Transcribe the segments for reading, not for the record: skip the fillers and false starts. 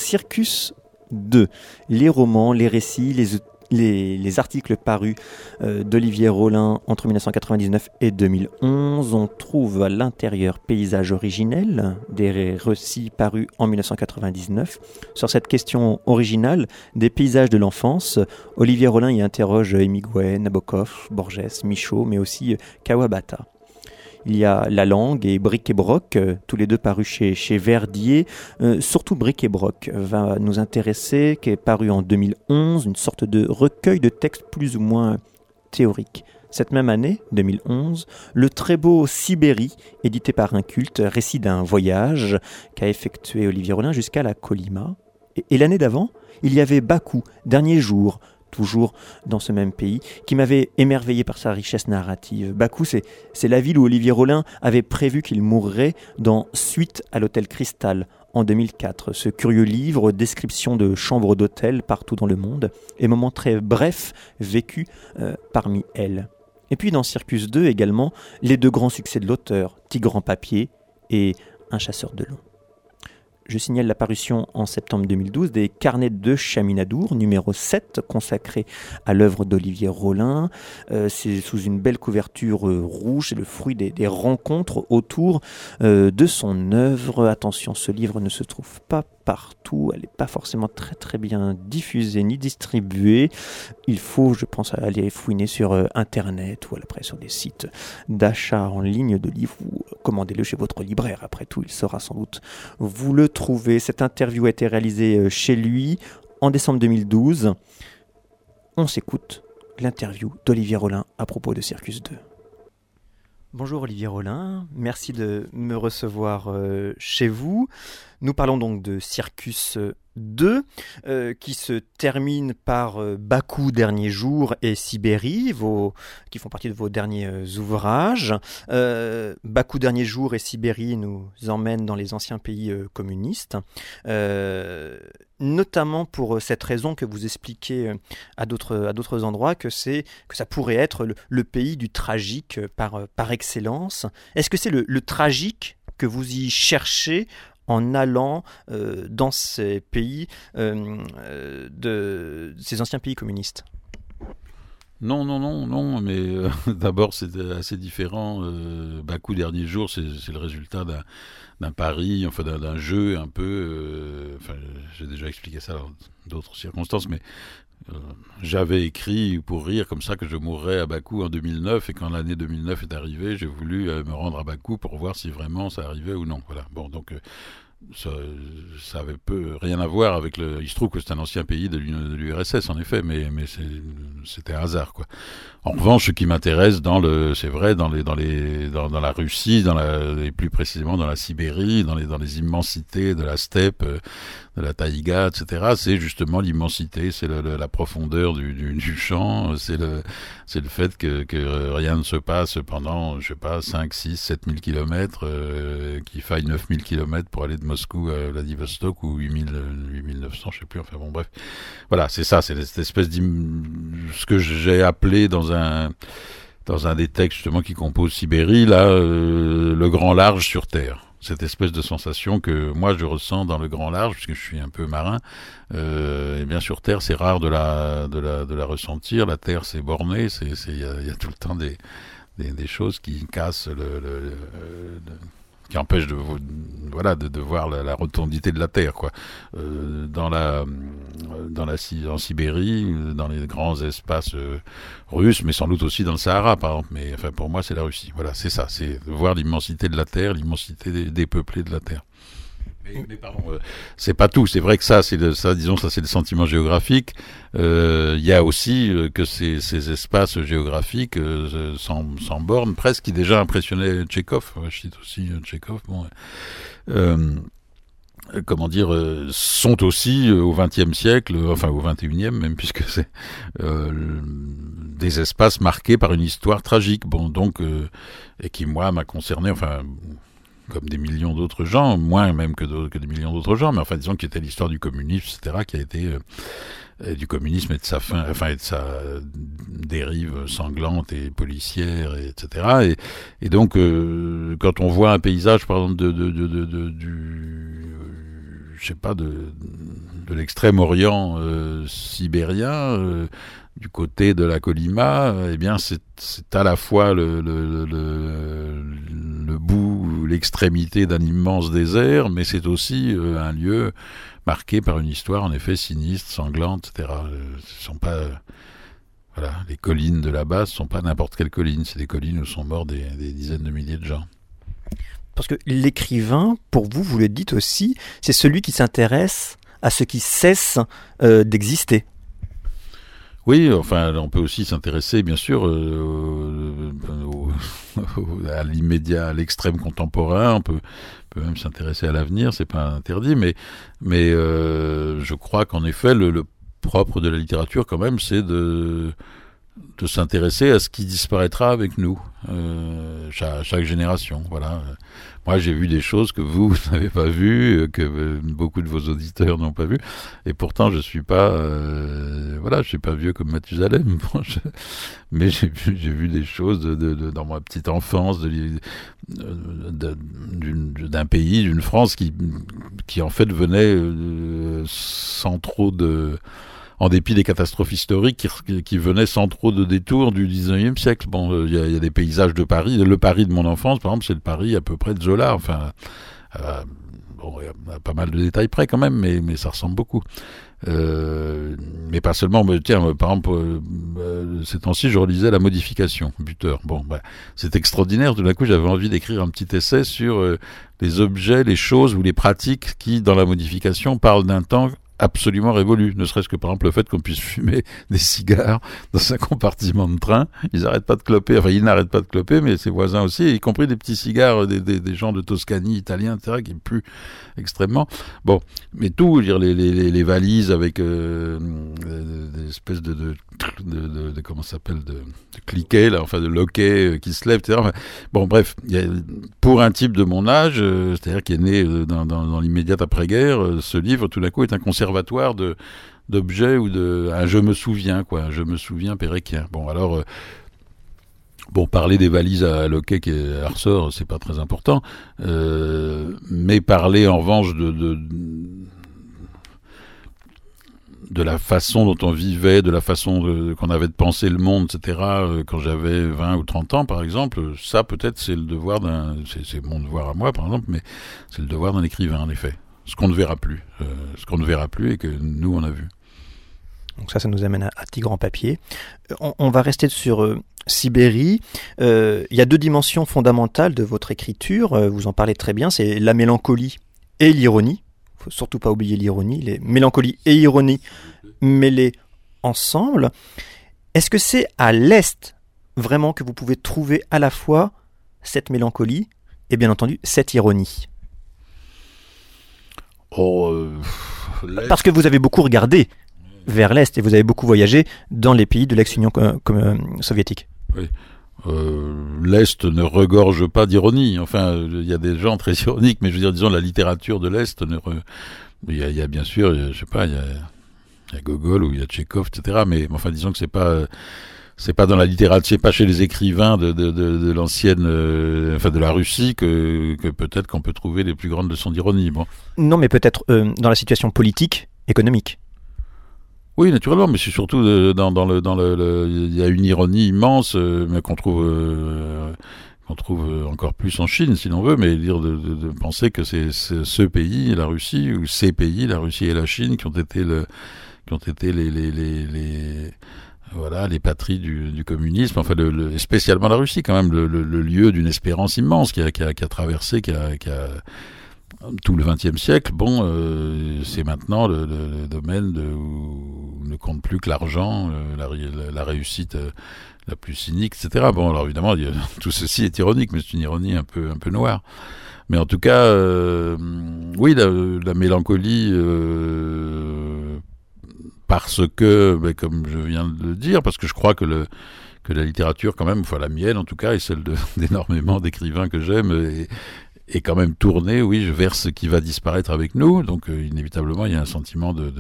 Circus 2, les romans, les récits, les articles parus d'Olivier Rollin entre 1999 et 2011. On trouve à l'intérieur paysages originels, des récits parus en 1999. Sur cette question originale des paysages de l'enfance, Olivier Rollin y interroge Hemingway, Nabokov, Borges, Michaud, mais aussi Kawabata. Il y a La Langue et Bric et Broc, tous les deux parus chez Verdier. Surtout Bric et Broc va nous intéresser, qui est paru en 2011, une sorte de recueil de textes plus ou moins théoriques. Cette même année, 2011, le très beau Sibérie, édité par Inculte, récit d'un voyage qu'a effectué Olivier Rollin jusqu'à la Kolyma. Et l'année d'avant, il y avait Bakou, Dernier jour, toujours dans ce même pays, qui m'avait émerveillé par sa richesse narrative. Bakou, c'est la ville où Olivier Rollin avait prévu qu'il mourrait dans Suite à l'hôtel Cristal en 2004. Ce curieux livre, description de chambres d'hôtel partout dans le monde, et moments très brefs vécus parmi elles. Et puis dans Circus 2 également, les deux grands succès de l'auteur, Tigre en papier et Un chasseur de loups. Je signale la parution en septembre 2012 des Carnets de Chaminadour, numéro 7, consacré à l'œuvre d'Olivier Rollin. C'est sous une belle couverture rouge, c'est le fruit des rencontres autour de son œuvre. Attention, ce livre ne se trouve pas partout, elle n'est pas forcément très très bien diffusée ni distribuée. Il faut, je pense, aller fouiner sur Internet ou après sur des sites d'achat en ligne de livres ou commandez-le chez votre libraire. Après tout, il saura sans doute vous le trouver. Cette interview a été réalisée chez lui en décembre 2012. On s'écoute l'interview d'Olivier Rollin à propos de Circus 2. Bonjour Olivier Rollin, merci de me recevoir chez vous. Nous parlons donc de Circus 2 qui se termine par Bakou, Dernier jour et Sibérie, qui font partie de vos derniers ouvrages. Bakou, Dernier jour et Sibérie nous emmènent dans les anciens pays communistes, notamment pour cette raison que vous expliquez à d'autres endroits, que ça pourrait être le pays du tragique par excellence. Est-ce que c'est le tragique que vous y cherchez en allant dans ces pays, de ces anciens pays communistes? Non, mais d'abord c'est assez différent. Bakou, Dernier jour, c'est le résultat d'un pari, enfin d'un jeu un peu. J'ai déjà expliqué ça dans d'autres circonstances, mais j'avais écrit pour rire comme ça que je mourrais à Bakou en 2009, et quand l'année 2009 est arrivée, j'ai voulu me rendre à Bakou pour voir si vraiment ça arrivait ou non. Voilà. Bon, donc ça avait peu rien à voir avec il se trouve que c'est un ancien pays de l'URSS en effet, mais c'était un hasard, quoi. En revanche, ce qui m'intéresse c'est vrai, dans la Russie, et plus précisément dans la Sibérie, dans les immensités de la steppe, de la taïga, etc., c'est justement l'immensité, c'est la profondeur du champ, c'est le fait que rien ne se passe pendant, je sais pas, 5, 6, 7 000 kilomètres, qu'il faille 9 000 kilomètres pour aller de Moscou à Vladivostok, ou 8 900, je sais plus, enfin bon, bref. Voilà, c'est ça, c'est cette espèce ce que j'ai appelé dans un des textes justement qui composent Sibérie, là, le grand large sur Terre. Cette espèce de sensation que moi je ressens dans le grand large, puisque je suis un peu marin, et bien sur Terre c'est rare de la ressentir. La Terre c'est borné, il y a tout le temps des choses qui cassent qui empêchent de voir la rotondité de la Terre, quoi. En Sibérie, dans les grands espaces russes, mais sans doute aussi dans le Sahara, par exemple. Mais enfin, pour moi, c'est la Russie. Voilà, c'est ça, c'est de voir l'immensité de la Terre, l'immensité des peuplés de la Terre. Mais pardon, c'est pas tout. C'est vrai que ça, c'est le sentiment géographique. Il y a aussi que ces espaces géographiques sans bornes, presque, qui déjà impressionnaient Tchekhov. Je cite aussi Tchekhov. Bon, sont aussi au XXe siècle, enfin au XXIe même, puisque c'est des espaces marqués par une histoire tragique. Bon, donc, et qui moi m'a concerné, enfin, comme des millions d'autres gens, moins même que des millions d'autres gens, mais enfin disons qu'il était l'histoire du communisme, etc., qui a été du communisme et de sa fin, enfin et de sa dérive sanglante et policière, etc. Et donc quand on voit un paysage, par exemple, je sais pas, l'extrême-orient sibérien, du côté de la Kolyma, eh bien c'est à la fois le bout, l'extrémité d'un immense désert, mais c'est aussi un lieu marqué par une histoire en effet sinistre, sanglante, etc. Ce sont pas voilà, les collines de là-bas, ce sont pas n'importe quelles collines, c'est des collines où sont morts des dizaines de milliers de gens. Parce que l'écrivain, pour vous, vous le dites aussi, c'est celui qui s'intéresse à ce qui cesse d'exister. Oui, enfin, on peut aussi s'intéresser, bien sûr, à l'immédiat, à l'extrême contemporain. On peut même s'intéresser à l'avenir, c'est pas interdit. Mais je crois qu'en effet, le propre de la littérature, quand même, c'est de s'intéresser à ce qui disparaîtra avec nous, chaque génération. Voilà. Moi, j'ai vu des choses que vous n'avez pas vues, que beaucoup de vos auditeurs n'ont pas vues, et pourtant, je suis pas vieux comme Mathusalem. Bon, mais j'ai vu des choses dans ma petite enfance, d'un pays, d'une France qui en fait venait sans trop en dépit des catastrophes historiques qui venaient sans trop de détours du 19e siècle. Bon, il y a des paysages de Paris. Le Paris de mon enfance, par exemple, c'est le Paris à peu près de Zola. Enfin, bon, il y a pas mal de détails près quand même, mais ça ressemble beaucoup. Mais pas seulement. Tiens, par exemple, ces temps-ci, je relisais La Modification, Buteur. Bon, c'est extraordinaire. Tout d'un coup, j'avais envie d'écrire un petit essai sur les objets, les choses ou les pratiques qui, dans La Modification, parlent d'un temps absolument révolu, ne serait-ce que par exemple le fait qu'on puisse fumer des cigares dans un compartiment de train. Ils n'arrêtent pas de cloper, enfin ils n'arrêtent pas de cloper, mais ses voisins aussi, y compris des petits cigares des gens de Toscanie, italiens, etc., qui puent extrêmement. Bon, mais tout, dire les valises avec des espèces de comment ça s'appelle, de cliquets, là, enfin de loquets qui se lèvent, etc. Enfin, bon, bref, pour un type de mon âge, c'est-à-dire qui est né dans l'immédiate après-guerre, ce livre, tout d'un coup, est un conservatoire d'objets ou un je me souviens, quoi, un je me souviens péréquien. Bon, alors, parler des valises à loquets qui est à ressort, c'est pas très important, mais parler en revanche de la façon dont on vivait, de la façon qu'on avait de penser le monde, etc., quand j'avais 20 ou 30 ans, par exemple, ça, peut-être, c'est le devoir c'est mon devoir à moi, par exemple, mais c'est le devoir d'un écrivain, en effet. Ce qu'on ne verra plus. Et que nous, on a vu. Donc ça nous amène à Tigre en papier. On va rester sur Sibérie. Il y a deux dimensions fondamentales de votre écriture, vous en parlez très bien, c'est la mélancolie et l'ironie. Il ne faut surtout pas oublier l'ironie, les mélancolies et ironie mêlées ensemble. Est-ce que c'est à l'Est vraiment que vous pouvez trouver à la fois cette mélancolie et bien entendu cette ironie? Parce que vous avez beaucoup regardé vers l'Est et vous avez beaucoup voyagé dans les pays de l'ex-Union soviétique. Oui. L'Est ne regorge pas d'ironie. Enfin, il y a des gens très ironiques, mais je veux dire, disons, la littérature de l'Est, il y a bien sûr, je sais pas, il y a Gogol ou il y a Tchekhov, etc. Mais enfin, disons que c'est pas dans la littérature, c'est pas chez les écrivains de l'ancienne, enfin de la Russie que peut-être qu'on peut trouver les plus grandes leçons d'ironie. Bon. Non, mais peut-être dans la situation politique, économique. Oui, naturellement, mais c'est surtout il y a une ironie immense, mais qu'on trouve encore plus en Chine, si l'on veut, mais dire de penser que c'est ce pays, la Russie, ou ces pays, la Russie et la Chine, qui ont été les patries du communisme, enfin spécialement la Russie quand même, le lieu d'une espérance immense qui a traversé, qui a tout le XXe siècle. Bon, c'est maintenant le domaine où ne compte plus que l'argent, la réussite la plus cynique, etc. Bon, alors évidemment, tout ceci est ironique, mais c'est une ironie un peu noire. Mais en tout cas, oui, la mélancolie, parce que, comme je viens de le dire, parce que je crois que la littérature, quand même, enfin la mienne en tout cas, et celle d'énormément d'écrivains que j'aime, est quand même tournée, oui, vers ce qui va disparaître avec nous. Donc, inévitablement, il y a un sentiment de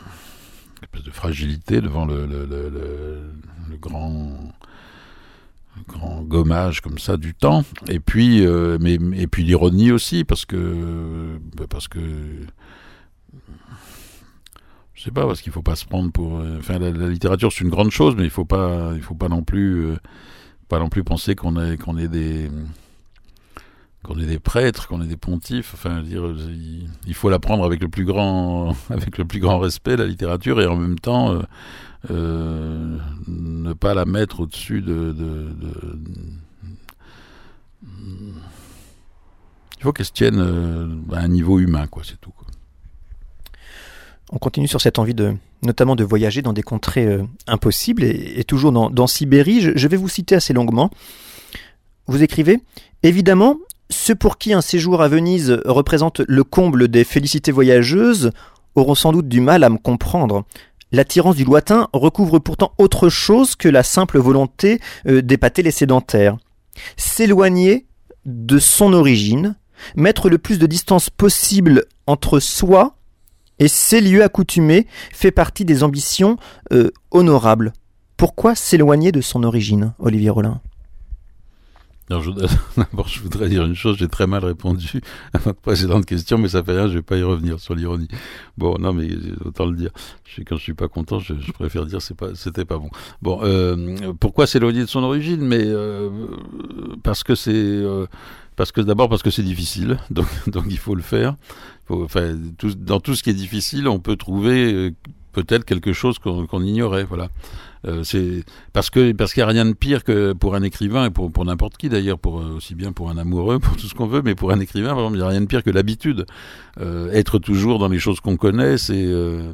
fragilité devant le grand gommage comme ça du temps, et puis l'ironie aussi, parce que je sais pas, parce qu'il faut pas se prendre pour la littérature c'est une grande chose, mais il faut pas non plus penser qu'on est des prêtres, qu'on est des pontifes. Enfin, il faut la prendre avec le plus grand respect, la littérature, et en même temps ne pas la mettre au-dessus il faut qu'elle se tienne à un niveau humain, quoi, c'est tout, quoi. On continue sur cette envie notamment de voyager dans des contrées impossibles, et toujours dans Sibérie. Je vais vous citer assez longuement. Vous écrivez « Évidemment, ceux pour qui un séjour à Venise représente le comble des félicités voyageuses auront sans doute du mal à me comprendre. L'attirance du lointain recouvre pourtant autre chose que la simple volonté d'épater les sédentaires. S'éloigner de son origine, mettre le plus de distance possible entre soi et ces lieux accoutumés fait partie des ambitions honorables. » Pourquoi s'éloigner de son origine, Olivier Rollin ? Alors, d'abord, je voudrais dire une chose, j'ai très mal répondu à votre précédente question, mais ça fait rien, je vais pas y revenir sur l'ironie. Bon, non, mais autant le dire. Quand je suis pas content, je préfère dire c'était pas bon. Bon, pourquoi s'éloigner de son origine ? Mais parce que c'est difficile, donc il faut le faire. Dans tout ce qui est difficile, on peut trouver peut-être quelque chose qu'on ignorait, voilà. C'est parce qu'il n'y a rien de pire que pour un écrivain, et pour n'importe qui d'ailleurs, aussi bien pour un amoureux, pour tout ce qu'on veut, mais pour un écrivain, par exemple, il n'y a rien de pire que l'habitude. Être toujours dans les choses qu'on connaît, c'est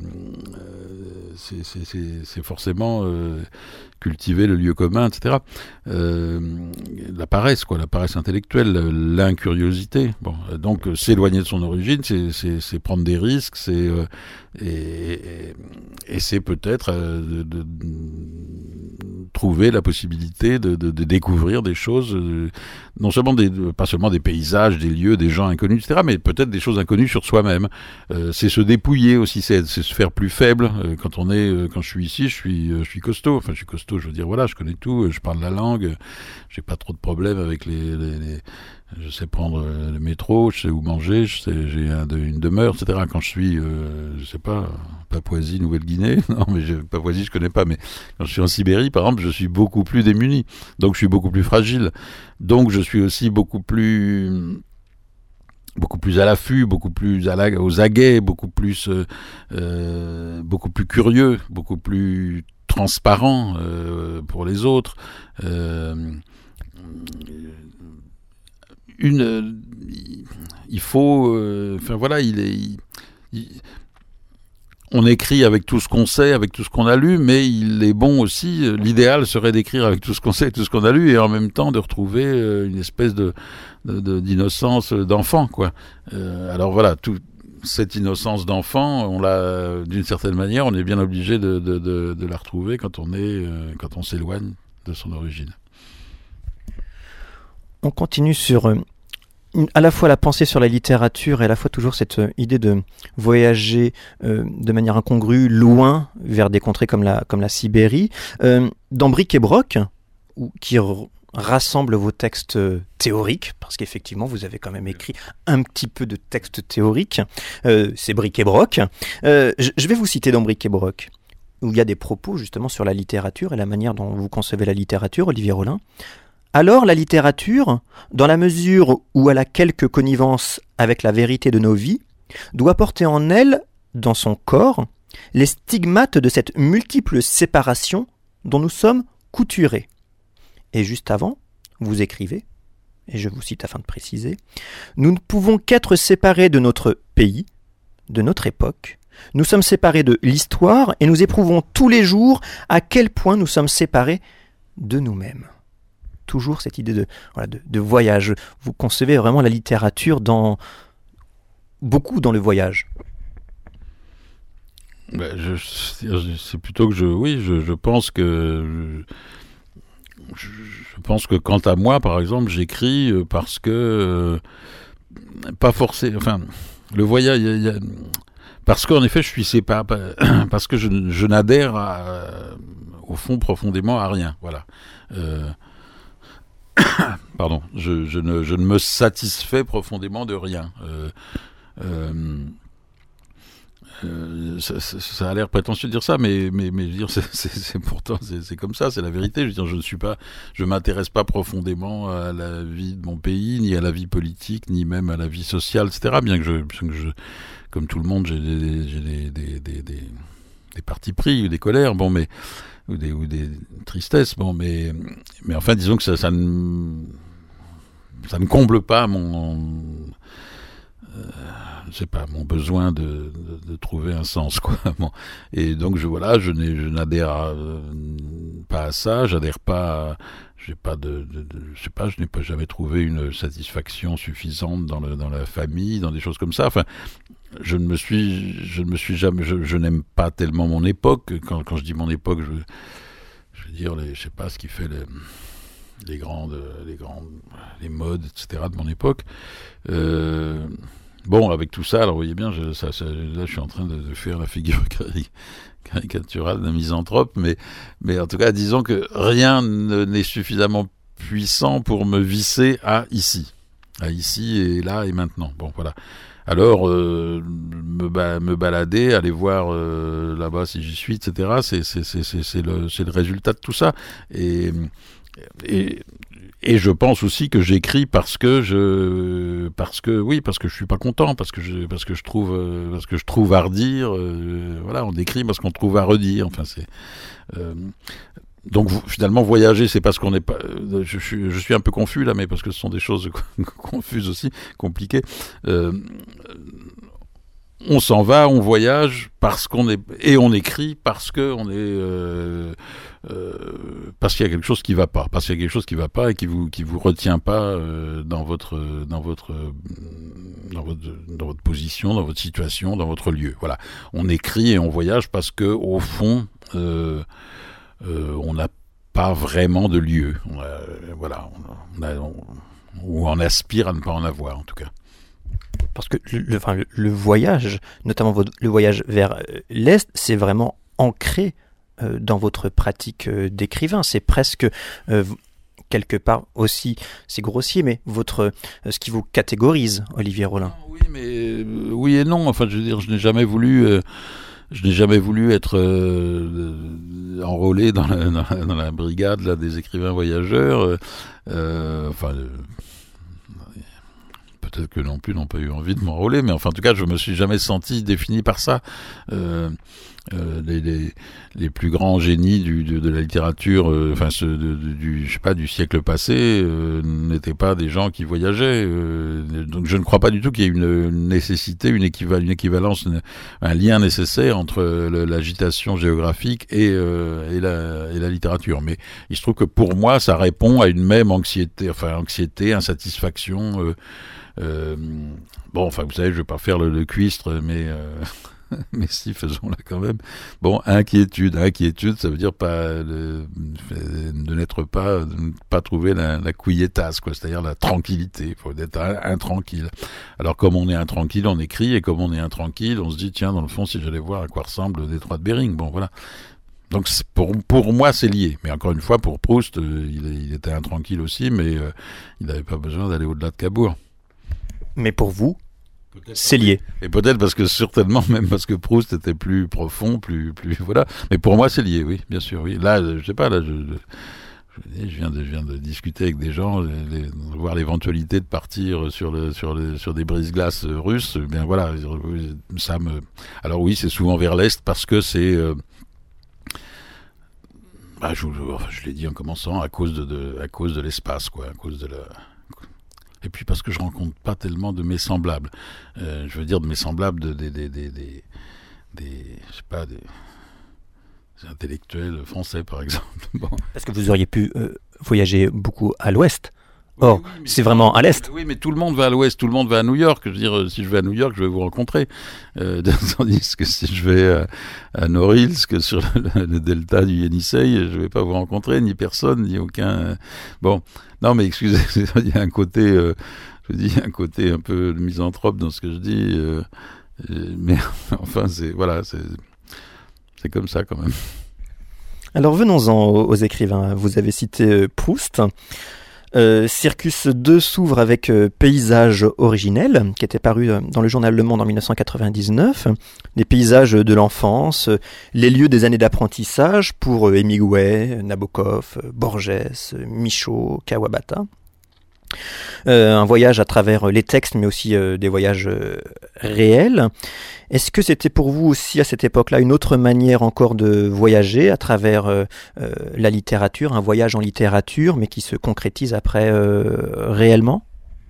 forcément cultiver le lieu commun, etc. La paresse intellectuelle, l'incuriosité. Bon, donc s'éloigner de son origine, c'est prendre des risques, et c'est peut-être de trouver la possibilité de découvrir des choses, non seulement pas seulement des paysages, des lieux, des gens inconnus, etc., mais peut-être des choses inconnues sur soi-même. C'est se dépouiller aussi, c'est se faire plus faible. Quand je suis ici, je suis costaud. Enfin, je suis costaud, je veux dire, voilà, je connais tout, je parle la langue, j'ai pas trop de problèmes avec je sais prendre le métro, je sais où manger, j'ai une demeure, etc. Quand je suis, je sais pas, Papouasie, Nouvelle-Guinée, non, mais Papouasie, je connais pas, mais quand je suis en Sibérie, par exemple, je suis beaucoup plus démuni, donc je suis beaucoup plus fragile, donc je suis aussi beaucoup plus à l'affût, beaucoup plus aux aguets, beaucoup plus curieux, beaucoup plus transparent pour les autres. Il faut, on écrit avec tout ce qu'on sait, avec tout ce qu'on a lu, mais il est bon aussi, l'idéal serait d'écrire avec tout ce qu'on sait et tout ce qu'on a lu, et en même temps de retrouver une espèce d'innocence d'enfant, quoi. Alors voilà, toute cette innocence d'enfant, on l'a, d'une certaine manière, on est bien obligé de la retrouver quand on s'éloigne de son origine. On continue sur à la fois la pensée sur la littérature et à la fois toujours cette idée de voyager de manière incongrue, loin, vers des contrées comme la Sibérie. Dans Bric et Broc, qui rassemble vos textes théoriques, parce qu'effectivement vous avez quand même écrit un petit peu de textes théoriques, c'est Bric et Broc. Je vais vous citer dans Bric et Broc, où il y a des propos justement sur la littérature et la manière dont vous concevez la littérature, Olivier Rollin. Alors la littérature, dans la mesure où elle a quelque connivence avec la vérité de nos vies, doit porter en elle, dans son corps, les stigmates de cette multiple séparation dont nous sommes couturés. Et juste avant, vous écrivez, et je vous cite afin de préciser, « Nous ne pouvons qu'être séparés de notre pays, de notre époque. Nous sommes séparés de l'histoire et nous éprouvons tous les jours à quel point nous sommes séparés de nous-mêmes. » Toujours cette idée de voyage. Vous concevez vraiment la littérature beaucoup dans le voyage. C'est plutôt que je pense que je pense que quant à moi, par exemple, j'écris parce que pas forcément. Enfin, le voyage. Parce qu'en effet, je suis séparé, parce que je n'adhère au fond profondément à rien. Voilà. Pardon, je ne me satisfais profondément de rien. Ça a l'air prétentieux de dire ça, mais je veux dire, pourtant c'est comme ça, c'est la vérité. Je veux dire, je m'intéresse pas profondément à la vie de mon pays, ni à la vie politique, ni même à la vie sociale, etc. Bien que je comme tout le monde, j'ai des partis pris ou des colères, bon, mais ou des tristesses, bon, mais enfin, disons que ça ne comble pas je sais pas, mon besoin de trouver un sens, quoi. Bon. Et donc je n'adhère pas à ça, j'adhère pas, je n'ai pas jamais trouvé une satisfaction suffisante dans la famille, dans des choses comme ça. Enfin, je ne me suis jamais, je n'aime pas tellement mon époque. Quand je dis mon époque, je veux dire je sais pas ce qui fait les modes, etc. de mon époque. Bon, avec tout ça, alors vous voyez bien, là je suis en train de faire la figure caricaturale d'un misanthrope, mais en tout cas, disons que rien n'est suffisamment puissant pour me visser à ici et là et maintenant. Bon, voilà. Alors, me balader, aller voir là-bas si j'y suis, etc. C'est le résultat de tout ça. Et je pense aussi que j'écris parce que je suis pas content, parce que je trouve à redire. Voilà, on écrit parce qu'on trouve à redire. Enfin, donc finalement voyager, c'est parce qu'on n'est pas. Je suis un peu confus là, mais parce que ce sont des choses confuses aussi, compliquées. On s'en va, on voyage parce qu'on est et on écrit parce que on est parce qu'il y a quelque chose qui va pas, et qui vous retient pas dans votre position, dans votre situation, dans votre lieu. Voilà, on écrit et on voyage parce que au fond on n'a pas vraiment de lieu. Ou on aspire à ne pas en avoir en tout cas. Parce que le voyage, notamment le voyage vers l'Est, c'est vraiment ancré dans votre pratique d'écrivain. C'est presque, quelque part aussi, c'est grossier, mais ce qui vous catégorise, Olivier Rollin. Oui, mais oui et non. Enfin, je veux dire, je n'ai jamais voulu être enrôlé dans la brigade là, des écrivains voyageurs. Peut-être que non plus n'ont pas eu envie de m'enrôler, mais enfin en tout cas je me suis jamais senti défini par ça. Les plus grands génies de la littérature, du siècle passé, n'étaient pas des gens qui voyageaient. Donc je ne crois pas du tout qu'il y ait une nécessité, une équivalence, un lien nécessaire entre l'agitation géographique et la littérature. Mais il se trouve que pour moi ça répond à une même anxiété, insatisfaction. Bon, enfin, vous savez, je vais pas faire le cuistre, mais si, faisons-la quand même. Bon, inquiétude, ça veut dire de ne pas trouver la quietas, quoi, c'est-à-dire la tranquillité. Il faut être intranquille. Alors, comme on est intranquille, on écrit, et comme on est intranquille, on se dit, tiens, dans le fond, si j'allais voir à quoi ressemble le détroit de Bering, bon, voilà. Donc pour moi c'est lié, mais encore une fois pour Proust il était intranquille aussi, mais il n'avait pas besoin d'aller au-delà de Cabourg. Mais pour vous, c'est lié. Et peut-être certainement même parce que Proust était plus profond, plus voilà. Mais pour moi, c'est lié, oui, bien sûr, oui. Là, je sais pas, là, je viens de discuter avec des gens, voir l'éventualité de partir sur des brise-glaces russes. Bien voilà, Alors oui, c'est souvent vers l'est parce que c'est. Je l'ai dit en commençant, à cause de l'espace, quoi, à cause de la. Et puis parce que je rencontre pas tellement de mes semblables. Je veux dire de mes semblables des intellectuels français, par exemple. Bon. Parce que vous auriez pu voyager beaucoup à l'ouest. Or, oui, c'est vraiment à l'est. Oui, mais tout le monde va à l'ouest, tout le monde va à New York. Je veux dire, si je vais à New York, je vais vous rencontrer. Tandis que si je vais à Norilsk, sur le delta du Yenisei, je vais pas vous rencontrer, ni personne, ni aucun... Bon, non, mais excusez, il y a un côté, un côté un peu misanthrope dans ce que je dis. Mais enfin, c'est comme ça quand même. Alors venons-en aux écrivains. Vous avez cité Proust. Circus 2 s'ouvre avec Paysages originels, qui était paru dans le journal Le Monde en 1999. Des paysages de l'enfance, les lieux des années d'apprentissage pour Hemingway, Nabokov, Borges, Michaud, Kawabata. Un voyage à travers les textes, mais aussi des voyages réels. Est-ce que c'était pour vous aussi à cette époque-là une autre manière encore de voyager à travers la littérature, un voyage en littérature, mais qui se concrétise après réellement ?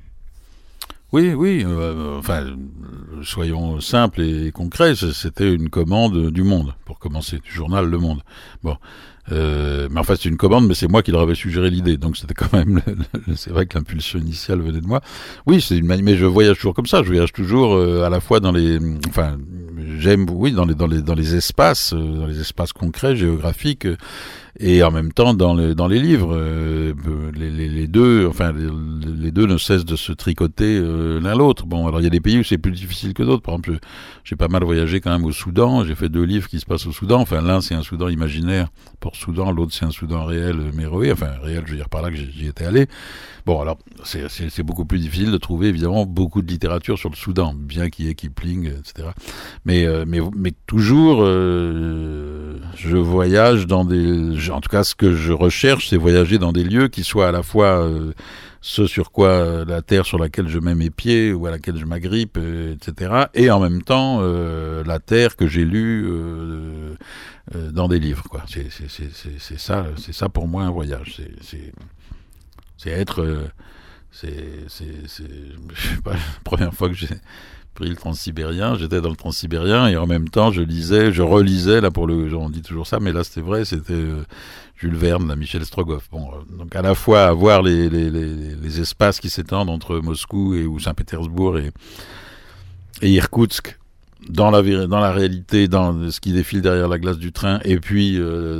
Oui, enfin, soyons simples et concrets, c'était une commande du Monde, pour commencer, du journal Le Monde. Bon. Mais en fait c'est une commande, mais c'est moi qui leur avais suggéré l'idée, donc c'était quand même c'est vrai que l'impulsion initiale venait de moi. Oui, c'est une manière, mais je voyage toujours comme ça, je voyage toujours à la fois dans les, enfin j'aime, oui, dans les espaces concrets, géographiques, et en même temps dans les livres, les deux, enfin les deux ne cessent de se tricoter l'un l'autre. Bon, alors il y a des pays où c'est plus difficile que d'autres. Par exemple, j'ai pas mal voyagé quand même au Soudan. J'ai fait 2 livres qui se passent au Soudan. Enfin, l'un c'est un Soudan imaginaire pour Soudan, l'autre c'est un Soudan réel, Méroé. Enfin, réel, je veux dire par là que j'y étais allé. Bon, alors c'est beaucoup plus difficile de trouver évidemment beaucoup de littérature sur le Soudan, bien qu'il y ait Kipling, etc. Mais toujours, je voyage dans en tout cas, ce que je recherche, c'est voyager dans des lieux qui soient à la fois ce sur quoi la terre sur laquelle je mets mes pieds ou à laquelle je m'agrippe, etc. Et en même temps, la terre que j'ai lue dans des livres, quoi. C'est ça pour moi un voyage. C'est être, je sais pas, la première fois que j'ai pris le Transsibérien, j'étais dans le Transsibérien et en même temps je relisais, là on dit toujours ça, mais là c'était vrai, c'était Jules Verne, là, Michel Strogoff. Bon, donc à la fois avoir les espaces qui s'étendent entre Moscou ou Saint-Pétersbourg et Irkoutsk, dans la réalité, dans ce qui défile derrière la glace du train, et puis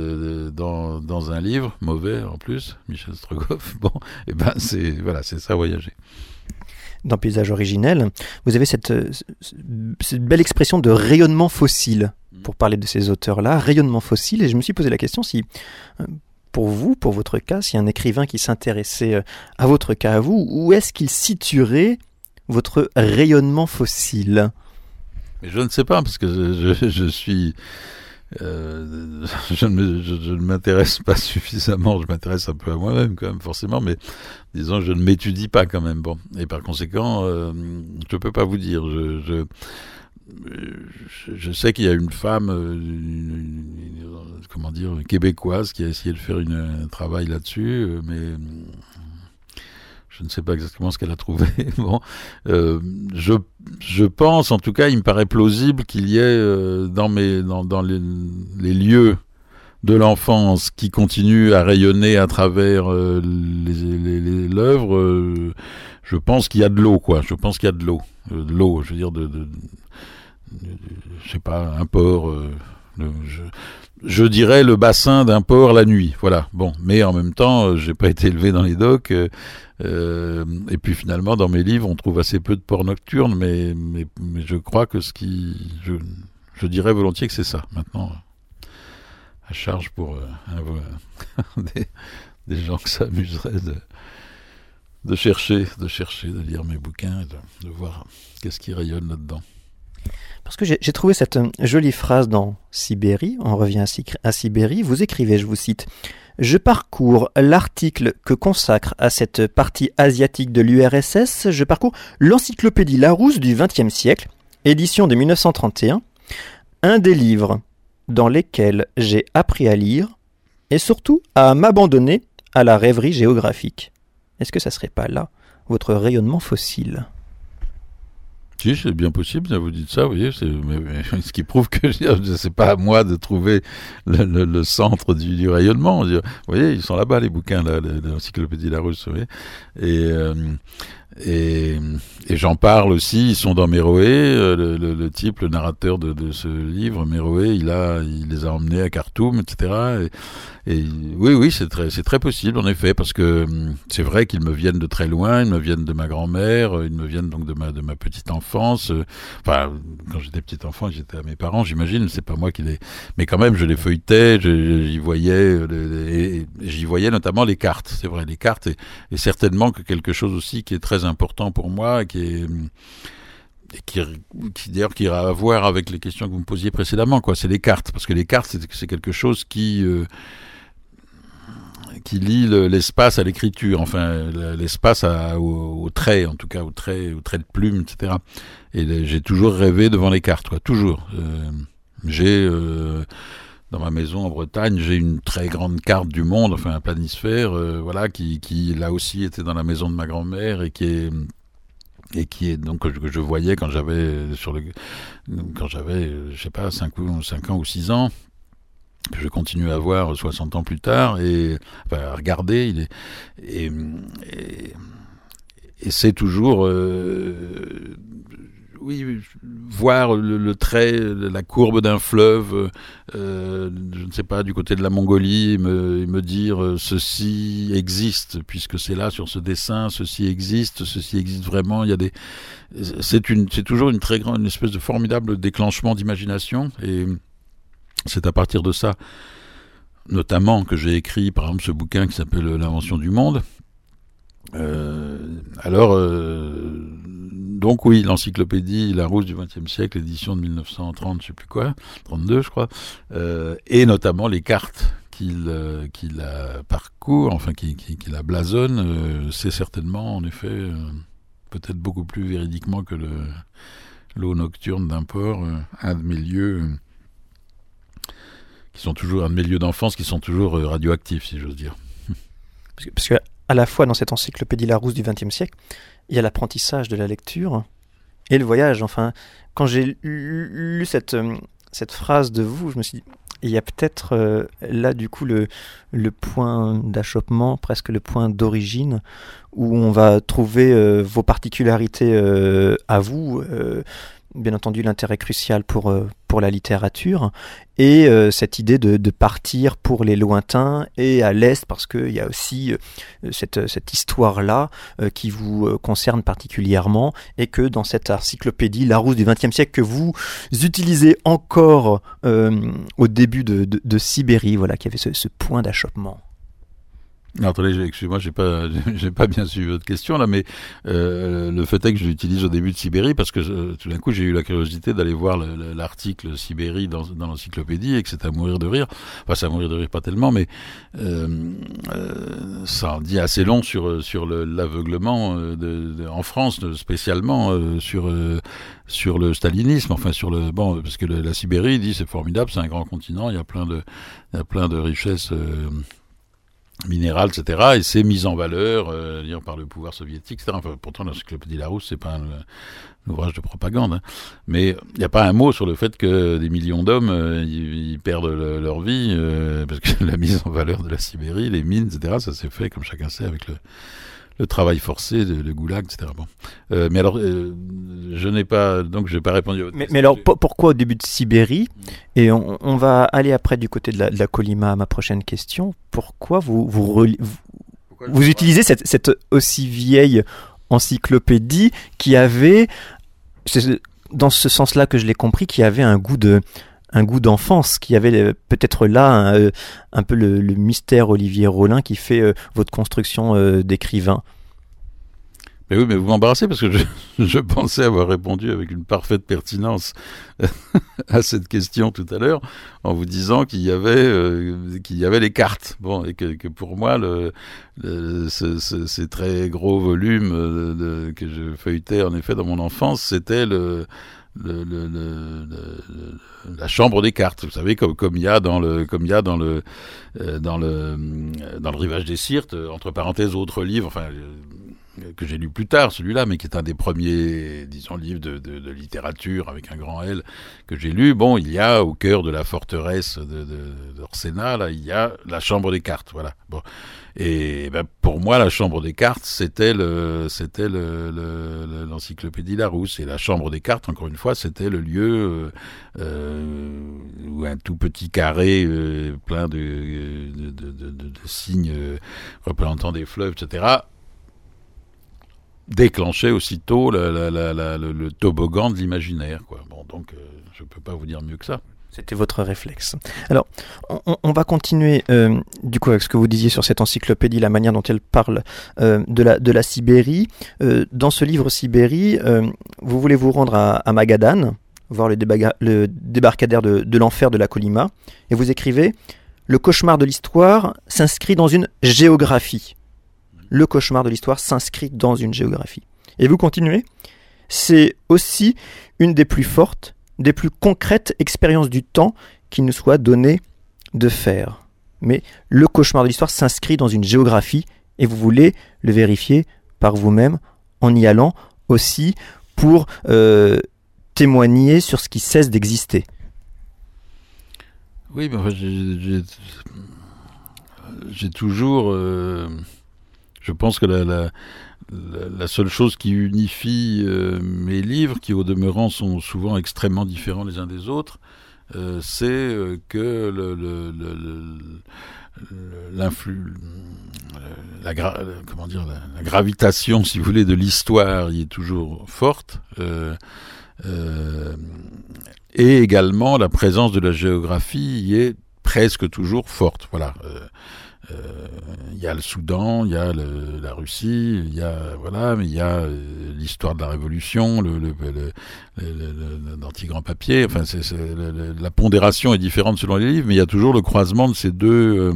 dans un livre mauvais en plus, Michel Strogoff. Bon, et ben c'est ça, voyager. Dans Paysages originels, vous avez cette belle expression de rayonnement fossile pour parler de ces auteurs-là, rayonnement fossile, et je me suis posé la question si, pour vous, pour votre cas, si un écrivain qui s'intéressait à votre cas, à vous, où est-ce qu'il situerait votre rayonnement fossile ? Mais je ne sais pas, parce que je suis... je ne m'intéresse pas suffisamment, je m'intéresse un peu à moi-même quand même forcément, mais disons je ne m'étudie pas quand même, bon, et par conséquent je peux pas vous dire, je sais qu'il y a une femme comment dire, québécoise qui a essayé de faire un travail là-dessus, mais je ne sais pas exactement ce qu'elle a trouvé. Bon, je pense, en tout cas, il me paraît plausible qu'il y ait dans les lieux de l'enfance qui continuent à rayonner à travers l'œuvre. Je pense qu'il y a de l'eau, quoi. Je pense qu'il y a de l'eau, je veux dire je sais pas, un port. Je dirais le bassin d'un port la nuit, voilà. Bon, mais en même temps, j'ai pas été élevé dans les docks. Et puis finalement, dans mes livres, on trouve assez peu de ports nocturnes, mais je crois que je dirais volontiers que c'est ça. Maintenant, à charge pour des gens que ça amuserait de chercher, de lire mes bouquins, et de voir qu'est-ce qui rayonne là-dedans. Parce que j'ai trouvé cette jolie phrase dans Sibérie, on revient à Sibérie, vous écrivez, je vous cite, « Je parcours l'article que consacre à cette partie asiatique de l'URSS, je parcours l'encyclopédie Larousse du XXe siècle, édition de 1931, un des livres dans lesquels j'ai appris à lire et surtout à m'abandonner à la rêverie géographique. » Est-ce que ça serait pas là votre rayonnement fossile ? Si, c'est bien possible, vous dites ça, vous voyez, ce qui prouve que c'est pas à moi de trouver le centre du rayonnement. Vous voyez, ils sont là-bas, les bouquins, l'encyclopédie Larousse, vous voyez. Et j'en parle aussi, ils sont dans Méroé, le type, le narrateur de ce livre, Méroé, il les a emmenés à Khartoum, etc. Et oui, c'est très possible, en effet, parce que c'est vrai qu'ils me viennent de très loin, ils me viennent de ma grand-mère, ils me viennent donc de ma petite enfance. Enfin, quand j'étais petit enfant, j'étais à mes parents, j'imagine, c'est pas moi qui les... Mais quand même, je les feuilletais, j'y voyais, et j'y voyais notamment les cartes, c'est vrai, les cartes, et certainement que quelque chose aussi qui est très important pour moi, qui d'ailleurs qui ira à voir avec les questions que vous me posiez précédemment, quoi. C'est les cartes, parce que les cartes c'est quelque chose qui lie l'espace à l'écriture, enfin l'espace au trait, en tout cas au trait de plume, etc. Et j'ai toujours rêvé devant les cartes, quoi, toujours. Dans ma maison en Bretagne, j'ai une très grande carte du monde, enfin un planisphère, voilà, qui là aussi était dans la maison de ma grand-mère et qui est donc que je voyais quand j'avais je sais pas 5 ans ou 6 ans, que je continue à voir 60 ans plus tard, et enfin à regarder, et c'est toujours oui, voir le trait, la courbe d'un fleuve, je ne sais pas, du côté de la Mongolie, me dire ceci existe, puisque c'est là sur ce dessin, ceci existe vraiment. C'est toujours une très grande, une espèce de formidable déclenchement d'imagination, et c'est à partir de ça, notamment, que j'ai écrit, par exemple, ce bouquin qui s'appelle L'invention du monde. Donc oui, l'encyclopédie Larousse du XXe siècle, édition de 1930, je sais plus quoi, 32 je crois, et notamment les cartes qu'il parcourt, enfin qu'il la blasonne, c'est certainement en effet peut-être beaucoup plus véridiquement que l'eau nocturne d'un port, un de mes lieux qui sont toujours, un de mes lieux d'enfance qui sont toujours radioactifs, si j'ose dire. Parce que à la fois dans cette encyclopédie Larousse du XXe siècle, il y a l'apprentissage de la lecture et le voyage. Enfin, quand j'ai lu cette phrase de vous, je me suis dit, il y a peut-être là du coup le point d'achoppement, presque le point d'origine, où on va trouver vos particularités à vous, bien entendu l'intérêt crucial pour la littérature, et cette idée de partir pour les lointains et à l'Est, parce qu'il y a aussi cette histoire-là qui vous concerne particulièrement, et que dans cette encyclopédie Larousse du XXe siècle que vous utilisez encore au début de Sibérie, voilà, qui avait ce point d'achoppement. Non, attendez, excusez-moi, j'ai pas bien suivi votre question là, mais le fait est que je l'utilise au début de Sibérie parce que tout d'un coup j'ai eu la curiosité d'aller voir l'article Sibérie dans l'encyclopédie, et que c'est à mourir de rire. Enfin, c'est à mourir de rire pas tellement, mais ça en dit assez long sur l'aveuglement en France, spécialement sur le stalinisme, enfin parce que la Sibérie, il dit, c'est formidable, c'est un grand continent, il y a plein de richesses minérales, etc., et c'est mis en valeur par le pouvoir soviétique, etc. Enfin, pourtant, l'encyclopédie Larousse, c'est pas un ouvrage de propagande, hein. Mais il n'y a pas un mot sur le fait que des millions d'hommes ils perdent leur vie parce que la mise en valeur de la Sibérie, les mines, etc., ça s'est fait, comme chacun sait, avec le travail forcé, le goulag, etc. Bon. Mais alors, je n'ai pas répondu à votre question. Mais alors, pourquoi au début de Sibérie? Et on va aller après du côté de la Kolyma à ma prochaine question. Pourquoi vous utilisez cette aussi vieille encyclopédie qui avait, c'est dans ce sens-là que je l'ai compris, qui avait un goût d'enfance, qui avait peut-être là un peu le mystère Olivier Rollin qui fait votre construction d'écrivain. Mais oui, mais vous m'embarrassez parce que je pensais avoir répondu avec une parfaite pertinence à cette question tout à l'heure, en vous disant qu'il y avait les cartes. Bon, et que pour moi, ces très gros volumes que je feuilletais en effet dans mon enfance, c'était la chambre des cartes, vous savez, comme il y a dans le rivage des Syrtes, entre parenthèses autres livres, enfin que j'ai lu plus tard, celui-là, mais qui est un des premiers, disons, livres de littérature avec un grand L que j'ai lu. Bon, il y a au cœur de la forteresse d'Orsena, là, il y a la chambre des cartes, voilà. Bon. Et ben, pour moi, la chambre des cartes, c'était l'encyclopédie Larousse. Et la chambre des cartes, encore une fois, c'était le lieu où un tout petit carré plein de signes représentant des fleuves, etc., déclenchait aussitôt le toboggan de l'imaginaire, quoi. Bon, donc, je peux pas vous dire mieux que ça. C'était votre réflexe. Alors, on va continuer du coup avec ce que vous disiez sur cette encyclopédie, la manière dont elle parle de la Sibérie. Dans ce livre Sibérie, vous voulez vous rendre à Magadan, voir le débarcadère de l'enfer de la Kolyma, et vous écrivez « Le cauchemar de l'histoire s'inscrit dans une géographie ». Le cauchemar de l'histoire s'inscrit dans une géographie. Et vous continuez « C'est aussi une des plus fortes, des plus concrètes expériences du temps qu'il nous soit donné de faire. » Mais le cauchemar de l'histoire s'inscrit dans une géographie et vous voulez le vérifier par vous-même en y allant aussi pour témoigner sur ce qui cesse d'exister. Oui, mais enfin, j'ai toujours... je pense que la seule chose qui unifie mes livres, qui au demeurant sont souvent extrêmement différents les uns des autres, c'est que la gravitation, si vous voulez, de l'histoire y est toujours forte, et également la présence de la géographie y est presque toujours forte. Voilà. Il y a le Soudan, il y a la Russie, il y a mais il y a l'histoire de la Révolution, l'anti-grand papier. Enfin, la pondération est différente selon les livres, mais il y a toujours le croisement de ces deux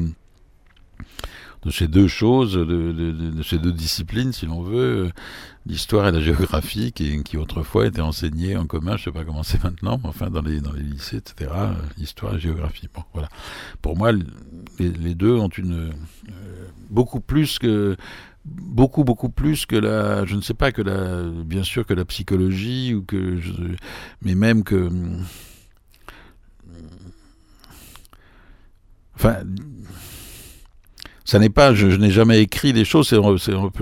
choses, de ces deux disciplines, si l'on veut, l'histoire et la géographie, qui autrefois étaient enseignées en commun. Je sais pas comment c'est maintenant, mais enfin dans les lycées, etc. Histoire et géographie. Bon, voilà. Pour moi, les deux ont une beaucoup plus que la, je ne sais pas, bien sûr que la psychologie ou mais même que, enfin. Ça n'est pas, je n'ai jamais écrit des choses, on peut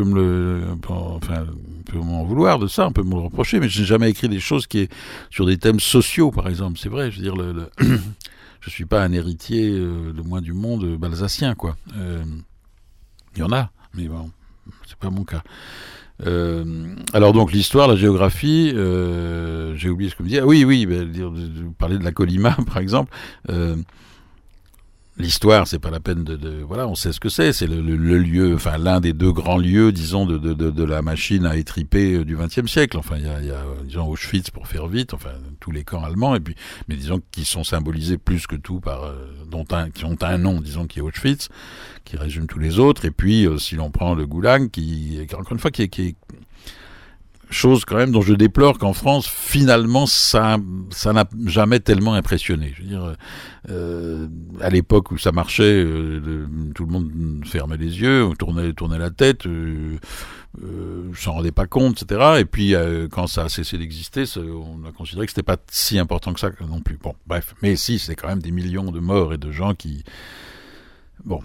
m'en vouloir de ça, on peut me le reprocher, mais je n'ai jamais écrit des choses qui est sur des thèmes sociaux, par exemple. C'est vrai, je veux dire, je suis pas un héritier, le moins du monde, balsacien, quoi. Il y en a, mais bon, c'est pas mon cas. Alors donc l'histoire, la géographie, j'ai oublié ce que vous disiez. Oui, vous parlez de la Kolyma, par exemple. L'histoire, c'est pas la peine voilà, on sait ce que c'est. C'est le lieu, enfin l'un des deux grands lieux, disons, de la machine à étriper du XXe siècle. Enfin, il y a disons Auschwitz pour faire vite, enfin tous les camps allemands, et puis, mais disons qui sont symbolisés plus que tout par qui ont un nom, disons, qui est Auschwitz, qui résume tous les autres. Et puis si l'on prend le Goulag, qui encore une fois qui est chose quand même dont je déplore qu'en France, finalement, ça n'a jamais tellement impressionné. Je veux dire, à l'époque où ça marchait, tout le monde fermait les yeux, tournait la tête, s'en rendait pas compte, etc. Et puis, quand ça a cessé d'exister, on a considéré que c'était pas si important que ça non plus. Bon, bref. Mais si, c'est quand même des millions de morts et de gens qui... Bon...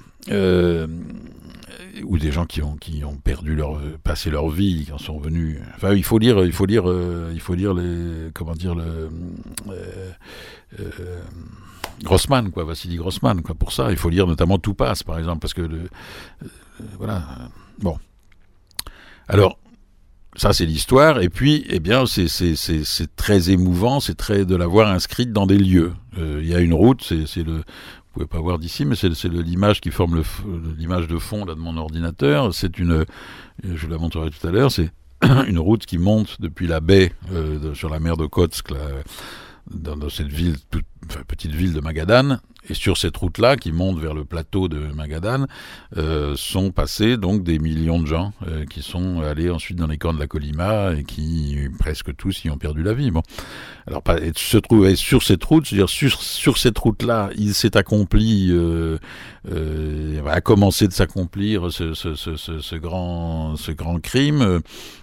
ou des gens qui ont passé leur vie, qui en sont venus. Enfin, il faut lire les, comment dire, Grossman, quoi, Vassili Grossman, quoi, pour ça. Il faut lire notamment Tout passe, par exemple, parce que voilà. Bon. Alors, ça, c'est l'histoire, et puis, eh bien, c'est très émouvant, c'est très de la voir inscrite dans des lieux. Il y a une route, c'est le... Vous pouvez pas voir d'ici, mais c'est l'image qui forme l'image de fond là de mon ordinateur. C'est je vous la montrerai tout à l'heure. C'est une route qui monte depuis la baie sur la mer d'Okhotsk, dans cette ville, petite ville de Magadan, Et sur cette route-là, qui monte vers le plateau de Magadan, sont passés donc des millions de gens qui sont allés ensuite dans les camps de la Colima et qui, presque tous, y ont perdu la vie. Bon. Alors, se trouver sur cette route, c'est-à-dire sur cette route-là, il s'est accompli, a commencé de s'accomplir ce grand crime.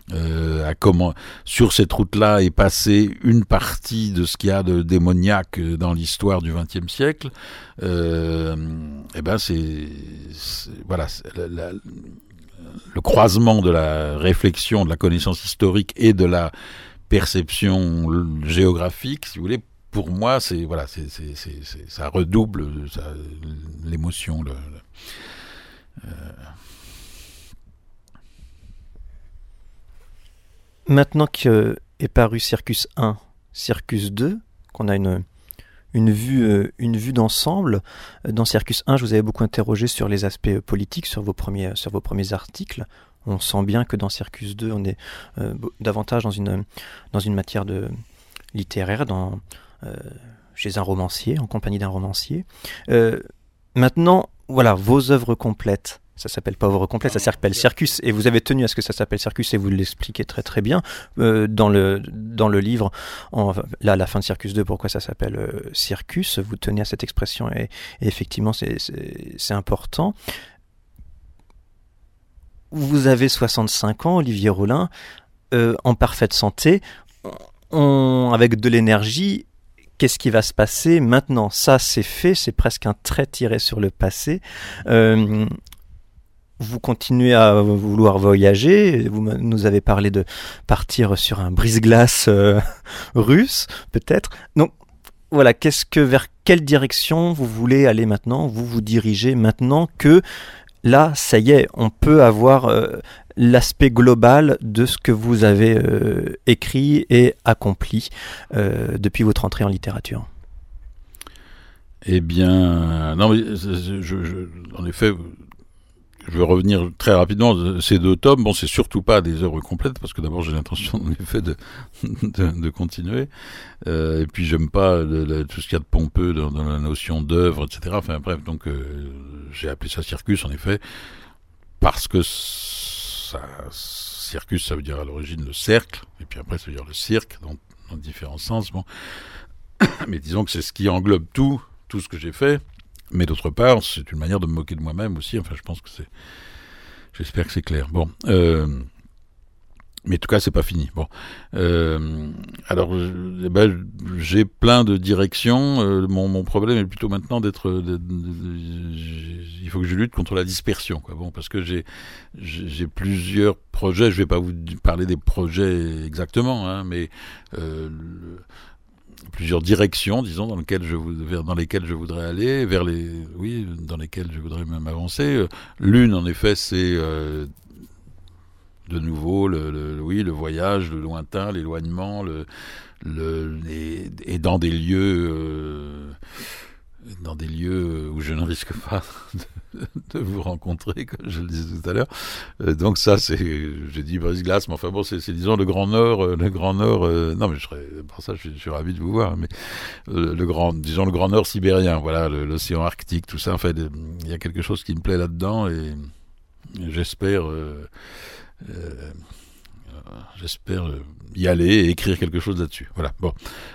Sur cette route-là est passée une partie de ce qu'il y a de démoniaque dans l'histoire du XXe siècle. Le croisement de la réflexion, de la connaissance historique et de la perception géographique, si vous voulez, pour moi, ça redouble l'émotion. Maintenant qu'est paru Circus 1, Circus 2, qu'on a une vue d'ensemble, dans Circus 1, je vous avais beaucoup interrogé sur les aspects politiques, sur vos premiers articles. On sent bien que dans Circus 2, on est davantage dans une matière littéraire, chez un romancier, en compagnie d'un romancier. Maintenant, voilà, vos œuvres complètes. Ça s'appelle pas œuvre complète, ça s'appelle Circus, et vous avez tenu à ce que ça s'appelle Circus, et vous l'expliquez très très bien dans le livre, là à la fin de Circus 2, pourquoi ça s'appelle Circus, vous tenez à cette expression, et effectivement c'est important. Vous avez 65 ans, Olivier Rollin, en parfaite santé, avec de l'énergie. Qu'est-ce qui va se passer maintenant? Ça, c'est fait, c'est presque un trait tiré sur le passé. Vous continuez à vouloir voyager. Vous nous avez parlé de partir sur un brise-glace russe, peut-être. Donc, voilà, vers quelle direction vous voulez aller maintenant? Vous vous dirigez maintenant que là, ça y est, on peut avoir l'aspect global de ce que vous avez écrit et accompli depuis votre entrée en littérature. Eh bien, non, mais en effet, je vais revenir très rapidement. Ces 2 tomes, bon, c'est surtout pas des œuvres complètes, parce que d'abord j'ai l'intention, en effet, de continuer. Et puis j'aime pas tout ce qu'il y a de pompeux dans la notion d'œuvre, etc. Enfin bref, donc j'ai appelé ça Circus, en effet, parce que Circus, ça veut dire à l'origine le cercle, et puis après ça veut dire le cirque, dans différents sens. Bon. Mais disons que c'est ce qui englobe tout ce que j'ai fait. Mais d'autre part, c'est une manière de me moquer de moi-même aussi. Enfin, je pense que j'espère que c'est clair. Bon. Mais en tout cas, c'est pas fini. Bon. Alors, j'ai plein de directions. Mon problème est plutôt maintenant il faut que je lutte contre la dispersion, quoi. Bon, parce que j'ai plusieurs projets. Je vais pas vous parler des projets exactement, hein, mais plusieurs directions, disons, dans lesquelles je voudrais aller, dans lesquelles je voudrais même avancer. L'une, en effet, c'est de nouveau le voyage, le lointain, l'éloignement, et dans des lieux où je ne risque pas de vous rencontrer, comme je le disais tout à l'heure. Donc ça, j'ai dit brise-glace, mais enfin bon, c'est disons le Grand Nord. Non, mais pour ça, je suis ravi de vous voir. Mais le Grand Nord sibérien, voilà, l'océan Arctique, tout ça. En fait, il y a quelque chose qui me plaît là-dedans, et j'espère y aller et écrire quelque chose là-dessus. Voilà. Bon.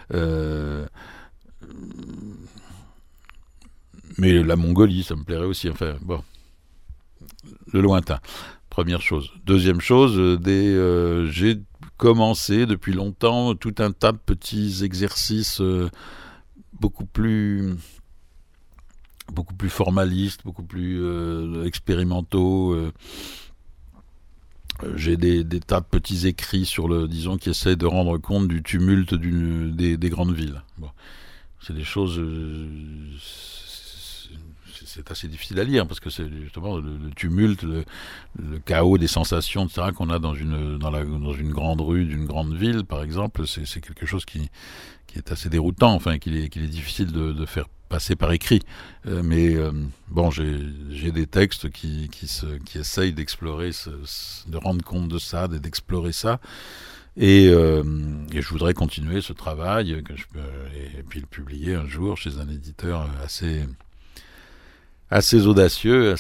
Mais la Mongolie, ça me plairait aussi. Enfin, bon. Le lointain, première chose. Deuxième chose, j'ai commencé depuis longtemps tout un tas de petits exercices beaucoup plus formalistes, beaucoup plus expérimentaux. J'ai des tas de petits écrits disons, qui essaient de rendre compte du tumulte des grandes villes. Bon. C'est des choses... c'est assez difficile à lire, parce que c'est justement le tumulte, le chaos des sensations, etc., qu'on a dans une grande rue d'une grande ville, par exemple. C'est quelque chose qui est assez déroutant, enfin, qu'il est difficile de faire passer par écrit. Bon, j'ai des textes qui essayent d'explorer, de rendre compte de ça, d'explorer ça. Et je voudrais continuer ce travail et puis le publier un jour chez un éditeur assez audacieux,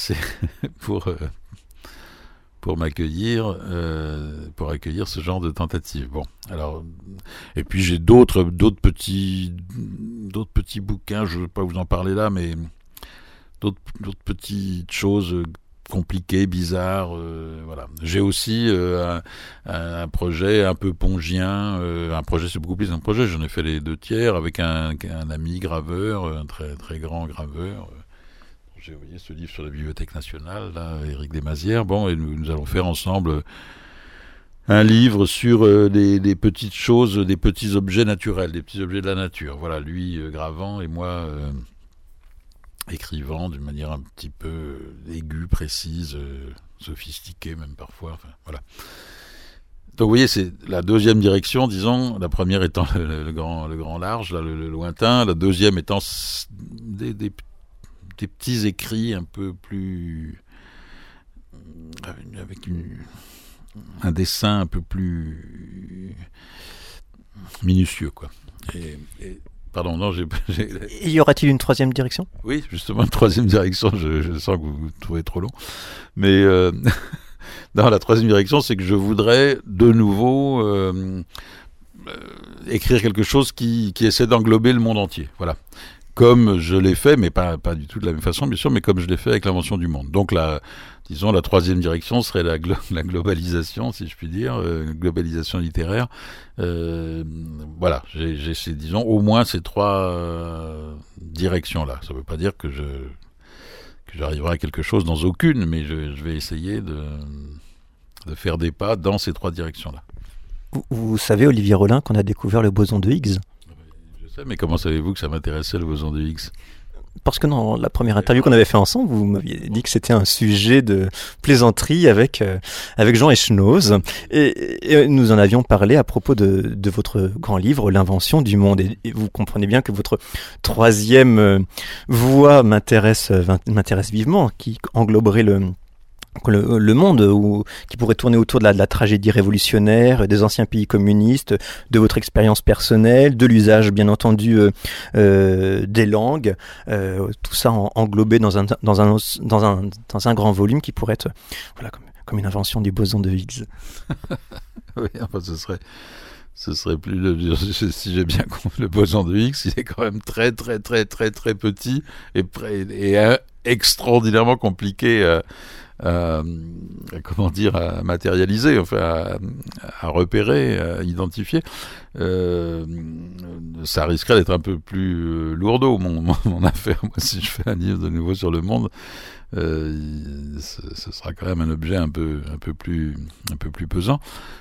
pour m'accueillir, pour accueillir ce genre de tentative. Bon, alors, et puis j'ai d'autres petits bouquins, je ne vais pas vous en parler là, mais d'autres petites choses compliquées, bizarres, voilà. J'ai aussi un projet un peu pongien, un projet, c'est beaucoup plus un projet, j'en ai fait les 2/3 avec un ami graveur, un très, très grand graveur. J'ai envoyé ce livre sur la Bibliothèque nationale, là, Éric Desmazières. Bon, et nous allons faire ensemble un livre sur des petites choses, des petits objets naturels, des petits objets de la nature. Voilà, lui gravant et moi écrivant d'une manière un petit peu aiguë, précise, sophistiquée même parfois. Enfin, voilà. Donc vous voyez, c'est la deuxième direction, disons, la première étant le grand large, là, le lointain, la deuxième étant des petits écrits un peu plus avec un dessin un peu plus minutieux, quoi. Pardon, non, Y aura-t-il une troisième direction ? Oui, justement, une troisième direction, je sens que vous trouvez trop long. Mais non, la troisième direction, c'est que je voudrais de nouveau écrire quelque chose qui essaie d'englober le monde entier. Voilà. Comme je l'ai fait, mais pas du tout de la même façon, bien sûr, mais comme je l'ai fait avec l'invention du monde. Donc, la troisième direction serait la globalisation, si je puis dire, une globalisation littéraire. Voilà, j'ai, disons, au moins ces trois directions-là. Ça ne veut pas dire que j'arriverai à quelque chose dans aucune, mais je vais essayer de faire des pas dans ces trois directions-là. Vous savez, Olivier Rollin, qu'on a découvert le boson de Higgs ? Mais comment savez-vous que ça m'intéressait, le boson de Higgs ? Parce que dans la première interview qu'on avait fait ensemble, vous m'aviez dit que c'était un sujet de plaisanterie avec Jean Echenoz. Et nous en avions parlé à propos de votre grand livre, L'invention du monde. Et vous comprenez bien que votre troisième voie m'intéresse vivement, qui engloberait le monde, qui pourrait tourner autour de la tragédie révolutionnaire, des anciens pays communistes, de votre expérience personnelle, de l'usage bien entendu des langues, tout ça englobé dans un grand volume qui pourrait être voilà comme une invention du boson de Higgs. Oui, enfin ce serait plus si j'ai bien compris, le boson de Higgs, il est quand même très très très très très petit et extraordinairement compliqué à matérialiser, enfin à repérer, à identifier. Ça risquerait d'être un peu plus lourdeau mon affaire. Moi, si je fais un livre de nouveau sur le monde, ce sera quand même un objet un peu plus pesant,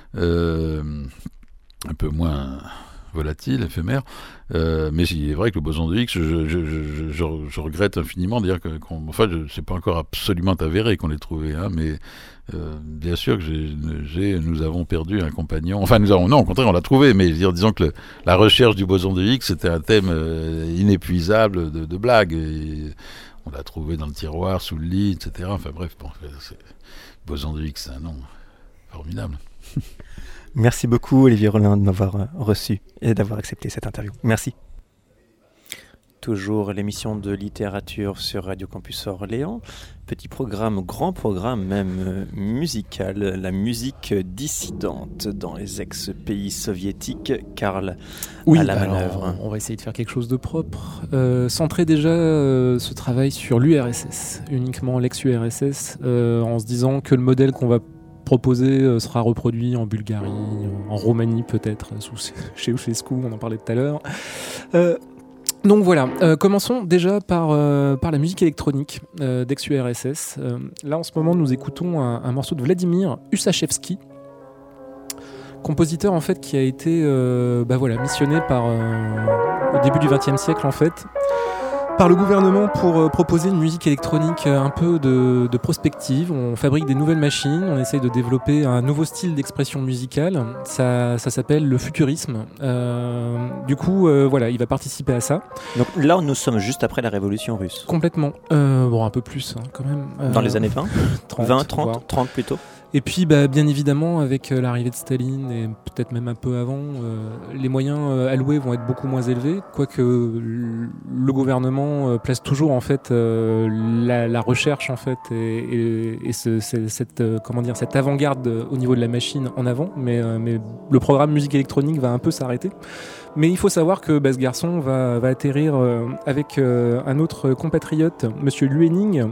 un peu moins volatile, éphémère, mais il est vrai que le boson de Higgs, je regrette infiniment de dire c'est pas encore absolument avéré qu'on l'ait trouvé, hein, mais bien sûr que nous avons perdu un compagnon. Enfin, non, au contraire, on l'a trouvé, mais disons que la recherche du boson de Higgs, c'était un thème inépuisable de blagues. Et on l'a trouvé dans le tiroir, sous le lit, etc. Enfin bref, boson de Higgs, c'est un nom formidable. Merci beaucoup, Olivier Rollin, de m'avoir reçu et d'avoir accepté cette interview. Merci. Toujours l'émission de littérature sur Radio Campus Orléans. Petit programme, grand programme même musical, la musique dissidente dans les ex-pays soviétiques. Karl, à la manœuvre. On va essayer de faire quelque chose de propre. Centrer déjà ce travail sur l'URSS, uniquement l'ex-URSS, en se disant que le modèle qu'on va proposé sera reproduit en Bulgarie, en Roumanie peut-être, chez Ceausescu, on en parlait tout à l'heure. Donc voilà, commençons déjà par la musique électronique d'ex-URSS. Là en ce moment nous écoutons un morceau de Vladimir Ussachevski, compositeur en fait qui a été missionné au début du XXe siècle en fait, par le gouvernement pour proposer une musique électronique un peu de prospective. On fabrique des nouvelles machines, on essaye de développer un nouveau style d'expression musicale. Ça s'appelle le futurisme. Du coup, il va participer à ça. Donc là, nous sommes juste après la révolution russe. Complètement. Un peu plus quand même. Dans les années 20 30, 20, 30 plutôt. Et puis, bien évidemment, avec l'arrivée de Staline et peut-être même un peu avant, les moyens alloués vont être beaucoup moins élevés, quoique le gouvernement place toujours en fait la recherche en fait et cette avant-garde au niveau de la machine en avant, mais le programme musique électronique va un peu s'arrêter. Mais il faut savoir que ce garçon va atterrir avec un autre compatriote, Monsieur Luening.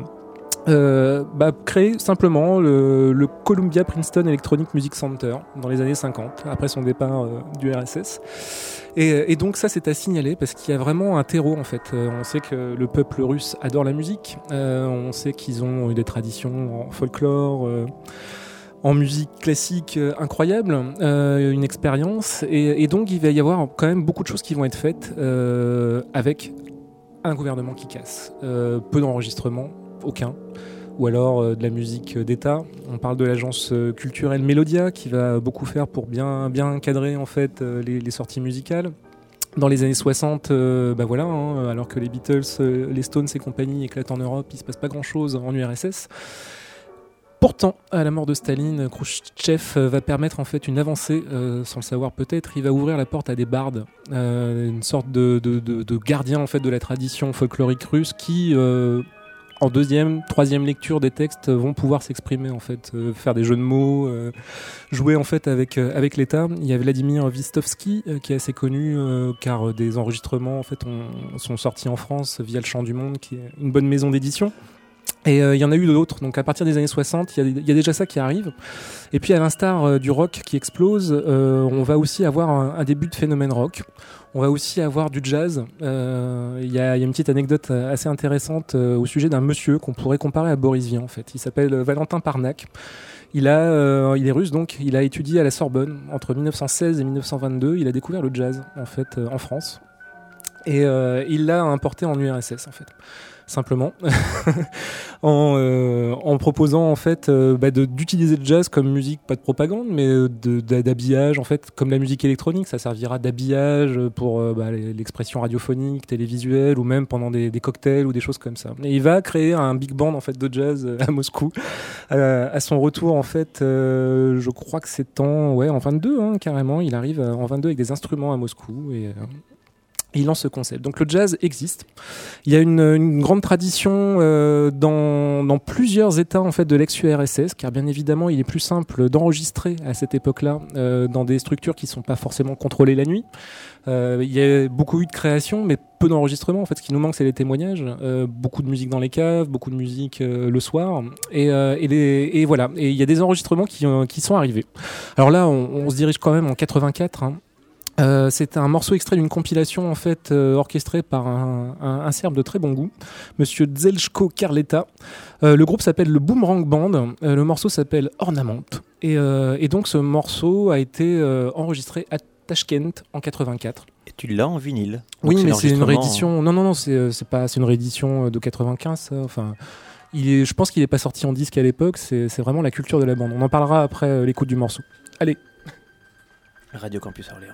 Créer simplement le Columbia Princeton Electronic Music Center dans les années 50, après son départ du RSS. Et donc ça c'est à signaler parce qu'il y a vraiment un terreau en fait. On sait que le peuple russe adore la musique, on sait qu'ils ont eu des traditions en folklore, en musique classique incroyable, une expérience, et donc il va y avoir quand même beaucoup de choses qui vont être faites avec un gouvernement qui casse. Peu d'enregistrements, aucun, ou alors de la musique d'État. On parle de l'agence culturelle Melodia qui va beaucoup faire pour bien cadrer en fait les sorties musicales. Dans les années 60, alors que les Beatles, les Stones et compagnie éclatent en Europe, il se passe pas grand chose en URSS. Pourtant, à la mort de Staline, Khrouchtchev va permettre en fait une avancée, sans le savoir peut-être. Il va ouvrir la porte à des bardes, une sorte de gardiens en fait de la tradition folklorique russe qui en deuxième, troisième lecture des textes vont pouvoir s'exprimer en fait, faire des jeux de mots, jouer en fait avec l'État. Il y a Vladimir Vistovsky qui est assez connu car des enregistrements en fait sont sortis en France via le Chant du Monde qui est une bonne maison d'édition. Et il y en a eu d'autres, donc à partir des années 60, il y a déjà ça qui arrive. Et puis à l'instar du rock qui explose, on va aussi avoir un début de phénomène rock. On va aussi avoir du jazz. Il y a une petite anecdote assez intéressante au sujet d'un monsieur qu'on pourrait comparer à Boris Vian en fait. Il s'appelle Valentin Parnac. Il est russe, donc il a étudié à la Sorbonne entre 1916 et 1922. Il a découvert le jazz en fait en France et il l'a importé en URSS en fait. Simplement en proposant en fait d'utiliser le jazz comme musique, pas de propagande, mais d'habillage en fait, comme la musique électronique, ça servira d'habillage pour l'expression radiophonique, télévisuelle, ou même pendant des cocktails ou des choses comme ça. Et il va créer un big band en fait de jazz à Moscou à son retour en fait, je crois que c'est en 22 carrément, il arrive en 22 avec des instruments à Moscou et il lance ce concept. Donc le jazz existe. Il y a une grande tradition dans plusieurs États en fait de l'ex-URSS, car bien évidemment il est plus simple d'enregistrer à cette époque-là dans des structures qui ne sont pas forcément contrôlées la nuit. Il y a beaucoup eu de créations, mais peu d'enregistrements. En fait, ce qui nous manque, c'est les témoignages. Beaucoup de musique dans les caves, beaucoup de musique le soir, et voilà. Et il y a des enregistrements qui sont arrivés. Alors là, on se dirige quand même en 84. C'est un morceau extrait d'une compilation en fait orchestrée par un Serbe de très bon goût, Monsieur Zeljko Karleta. Le groupe s'appelle le Boomerang Band. Le morceau s'appelle Ornament. Et donc ce morceau a été enregistré à Tashkent en 84. Et tu l'as en vinyle. Donc oui, mais c'est une réédition. Non, c'est une réédition de 95. Ça. Enfin, je pense qu'il n'est pas sorti en disque à l'époque. C'est vraiment la culture de la bande. On en parlera après l'écoute du morceau. Allez. Radio Campus Orléans.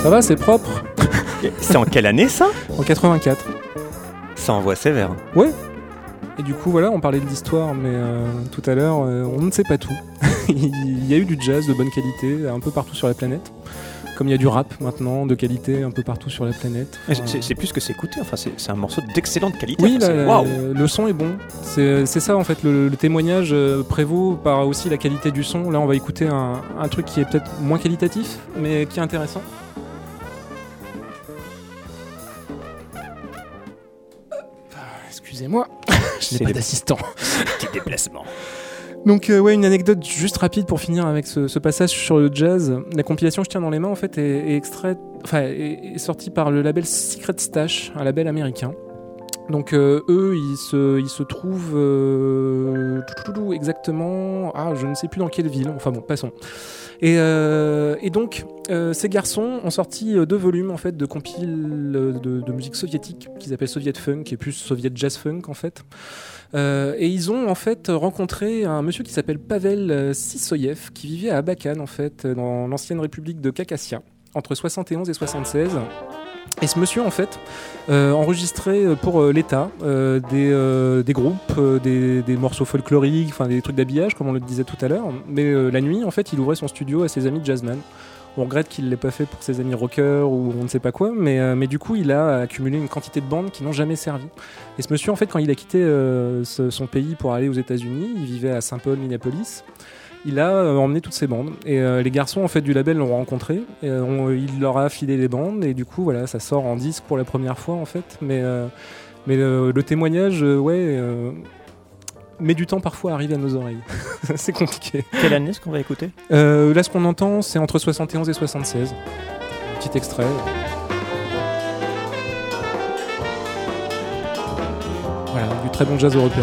Ça va, c'est propre. C'est en quelle année ça ? En 84. Ça envoie sévère. Ouais. Et du coup, voilà, on parlait de l'histoire, mais tout à l'heure, on ne sait pas tout. Il y a eu du jazz de bonne qualité un peu partout sur la planète. Comme il y a du rap maintenant de qualité un peu partout sur la planète. C'est plus que s'écouter, enfin, c'est un morceau d'excellente qualité. Oui, wow. Le son est bon. C'est ça en fait, le témoignage prévaut par aussi la qualité du son. Là, on va écouter un truc qui est peut-être moins qualitatif, mais qui est intéressant. Excusez-moi, je n'ai pas d'assistant. Petit déplacement. Donc une anecdote juste rapide pour finir avec ce passage sur le jazz. La compilation que je tiens dans les mains en fait est sortie par le label Secret Stash, un label américain. Donc eux, ils se trouvent exactement, je ne sais plus dans quelle ville. Enfin bon, passons. Et donc ces garçons ont sorti 2 volumes en fait de compiles de musique soviétique qu'ils appellent Soviet Funk, qui est plus Soviet Jazz Funk en fait. Et ils ont en fait rencontré un monsieur qui s'appelle Pavel Sissoyev, qui vivait à Abakan en fait, dans l'ancienne république de Khakassia, entre 71 et 76. Et ce monsieur en fait enregistrait pour l'État des groupes, des morceaux folkloriques, enfin des trucs d'habillage comme on le disait tout à l'heure. Mais la nuit en fait il ouvrait son studio à ses amis jazzman. On regrette qu'il ne l'ait pas fait pour ses amis rockers ou on ne sait pas quoi, mais du coup il a accumulé une quantité de bandes qui n'ont jamais servi. Et ce monsieur en fait quand il a quitté son pays pour aller aux États-Unis, il vivait à Saint Paul, Minneapolis. Il a emmené toutes ses bandes et les garçons en fait du label l'ont rencontré et, il leur a filé les bandes et du coup voilà ça sort en disque pour la première fois en fait mais le témoignage met du temps parfois à arriver à nos oreilles. C'est compliqué. Quelle année est-ce qu'on va écouter ? Là ce qu'on entend c'est entre 71 et 76. Petit extrait. Voilà, du très bon jazz européen.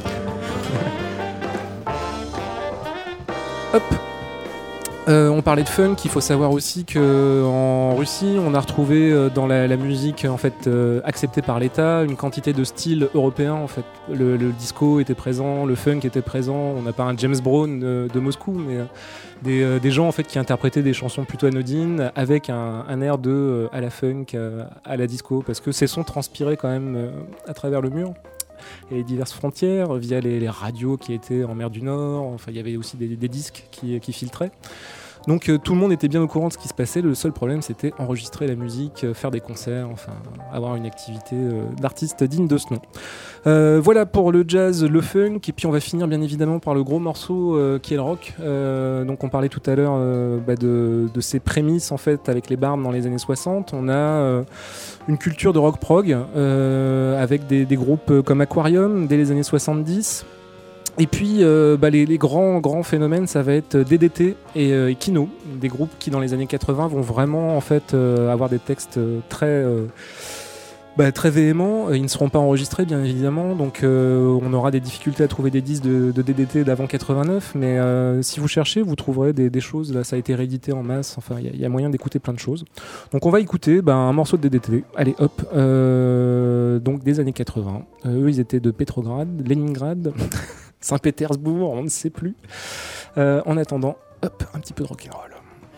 Hop. On parlait de funk, il faut savoir aussi qu'en Russie, on a retrouvé dans la musique en fait acceptée par l'État une quantité de styles européens en fait. Le disco était présent, le funk était présent. On n'a pas un James Brown de Moscou, mais des gens en fait qui interprétaient des chansons plutôt anodines avec un air de à la funk, à la disco, parce que ces sons transpiraient quand même à travers le mur. Et les diverses frontières via les radios qui étaient en mer du Nord. Enfin, il y avait aussi des disques qui filtraient. Donc tout le monde était bien au courant de ce qui se passait. Le seul problème, c'était enregistrer la musique, faire des concerts, enfin avoir une activité d'artiste digne de ce nom. Voilà pour le jazz, le funk, et puis on va finir bien évidemment par le gros morceau qui est le rock. Donc on parlait tout à l'heure de ces prémices en fait avec les Barbes dans les années 60. On a une culture de rock prog avec des groupes comme Aquarium dès les années 70. Et puis les grands phénomènes, ça va être DDT et Kino, des groupes qui dans les années 80 vont vraiment en fait avoir des textes très véhéments. Ils ne seront pas enregistrés bien évidemment, donc on aura des difficultés à trouver des disques de DDT d'avant 89, mais si vous cherchez, vous trouverez des choses. Là, ça a été réédité en masse. Enfin, il y a moyen d'écouter plein de choses. Donc on va écouter un morceau de DDT. Allez, hop. Donc des années 80. Eux, ils étaient de Petrograd, Leningrad. Saint-Pétersbourg, on ne sait plus. En attendant, hop, un petit peu de rock'n'roll.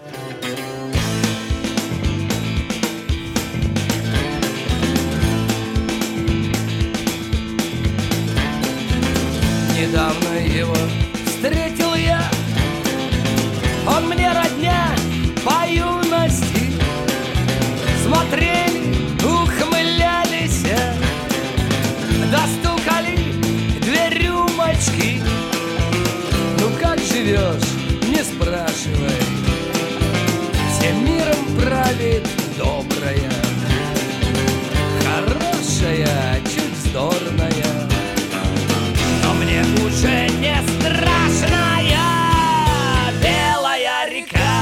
Недавно его встретил я. Он мне родня по юности. Смотрели, ухмылялись, достукали рюмочки. Ну как живешь, не спрашивай. Всем миром правит добрая, хорошая, чуть вздорная. Но мне уже не страшная белая река.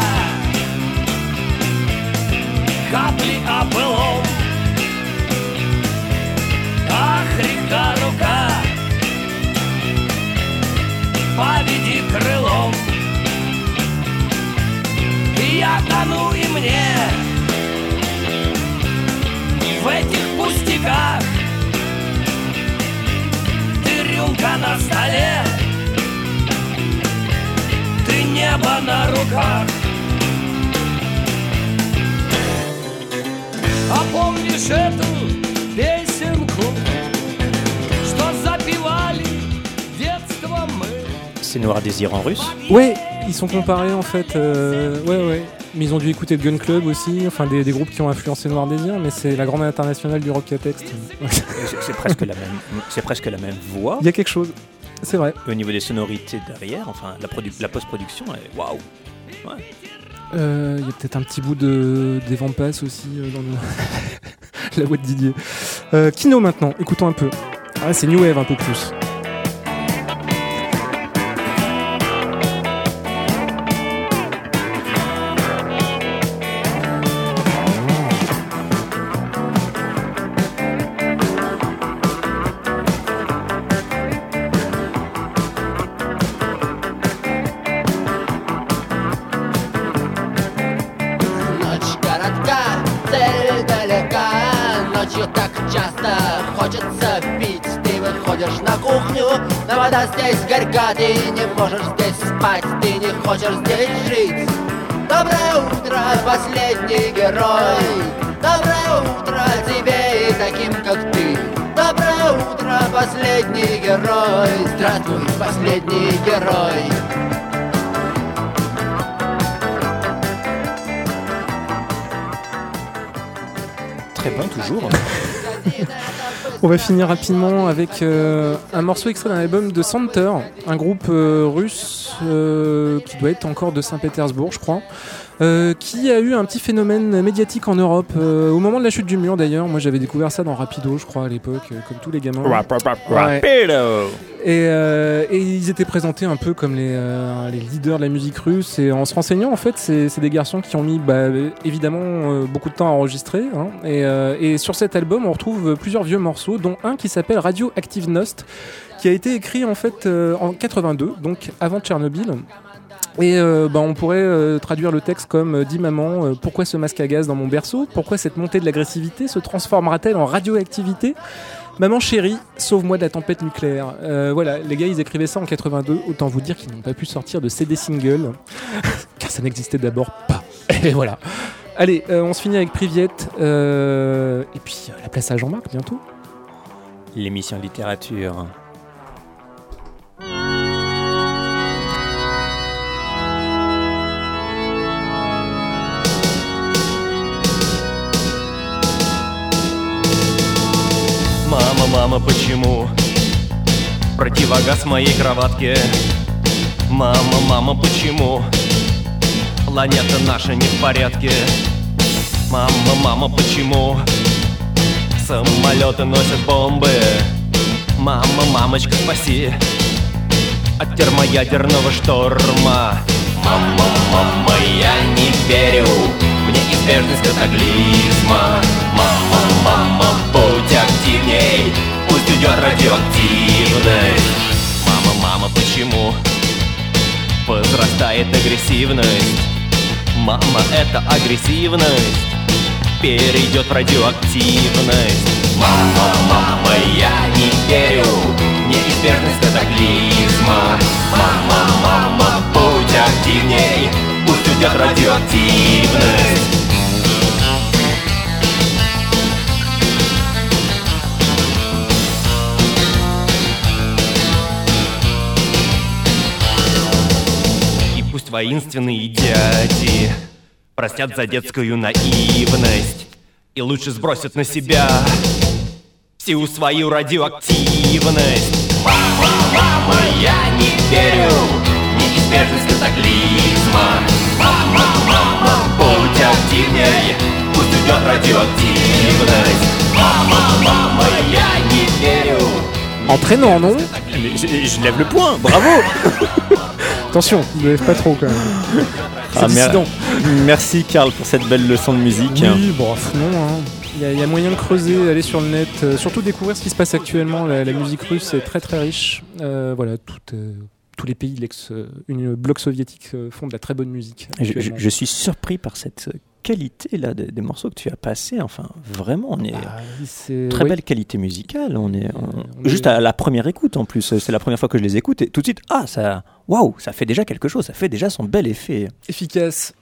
Капли о былом. Ах, река, рука, поведи крылом. Я тону и мне в этих пустяках. Ты рюмка на столе, ты небо на руках. А помнишь эту песенку, что запевали детство мы? C'est Noir Désir en russe. Ouais, ils sont comparés en fait. Ouais. Mais ils ont dû écouter le Gun Club aussi, enfin des groupes qui ont influencé Noir Désir, mais c'est la grande internationale du rock à texte. C'est presque la même voix. Il y a quelque chose, c'est vrai. Au niveau des sonorités derrière, enfin la post-production, waouh. Ouais. Il y a peut-être un petit bout des Vampas aussi dans la voix de Didier. Kino maintenant, écoutons un peu. Ah, c'est New Wave un peu plus. Но вода здесь горька, ты не можешь здесь спать, ты не хочешь здесь жить. Доброе утро, последний герой. Доброе утро тебе и таким, как ты. Доброе утро, последний герой. Здравствуй, последний герой. Très bon toujours. On va finir rapidement avec un morceau extrait d'un album de Center, un groupe russe qui doit être encore de Saint-Pétersbourg, je crois, qui a eu un petit phénomène médiatique en Europe au moment de la chute du mur d'ailleurs. Moi j'avais découvert ça dans Rapido, je crois, à l'époque, comme tous les gamins. Rapido. Et ils étaient présentés un peu comme les leaders de la musique russe. Et en se renseignant, en fait, c'est des garçons qui ont mis évidemment beaucoup de temps à enregistrer. Hein. Et sur cet album, on retrouve plusieurs vieux morceaux, dont un qui s'appelle Radioaktivnost, qui a été écrit en fait en 82, donc avant Tchernobyl. Et on pourrait traduire le texte comme « Dis maman, pourquoi ce masque à gaz dans mon berceau ? Pourquoi cette montée de l'agressivité se transformera-t-elle en radioactivité ? Maman chérie, sauve-moi de la tempête nucléaire ». Voilà, les gars, ils écrivaient ça en 82. Autant vous dire qu'ils n'ont pas pu sortir de CD single, car ça n'existait d'abord pas. Et voilà. Allez, on se finit avec Priviet. Et puis, la place à Jean-Marc, bientôt. L'émission littérature. Мама, почему противогаз в моей кроватке? Мама, почему планета наша не в порядке? Мама, почему самолеты носят бомбы? Мамочка, спаси от термоядерного шторма. Мама, я не верю в неизбежность катаклизма. Мама, будь активней, пусть уйдет радиоактивность. Мама, почему возрастает агрессивность? Мама, эта агрессивность перейдет в радиоактивность. Мама, я не верю в неизбежность катаклизма. Мама, будь активней, пусть уйдет радиоактивность. Пусть воинственные дяди простят за детскую наивность и лучше сбросят на себя всю свою радиоактивность. Мама, я не верю в неизбежность катаклизма. Мама, будь активней, пусть уйдет радиоактивность. Mama, я не верю. Entraînant, non ? Je lève le poing, bravo. Attention, ne lève pas trop quand même. C'est dissident. Merci Karl pour cette belle leçon de musique. Oui, bon, non, hein. Il y a moyen de creuser, aller sur le net, surtout découvrir ce qui se passe actuellement. La musique russe est très très riche. Voilà, tous les pays de bloc soviétique font de la très bonne musique. Je suis surpris par cette qualité là des morceaux que tu as passés. Enfin, vraiment, on est très belle qualité musicale. On est juste à la première écoute en plus. C'est la première fois que je les écoute et tout de suite, ça fait déjà quelque chose. Ça fait déjà son bel effet. Efficace.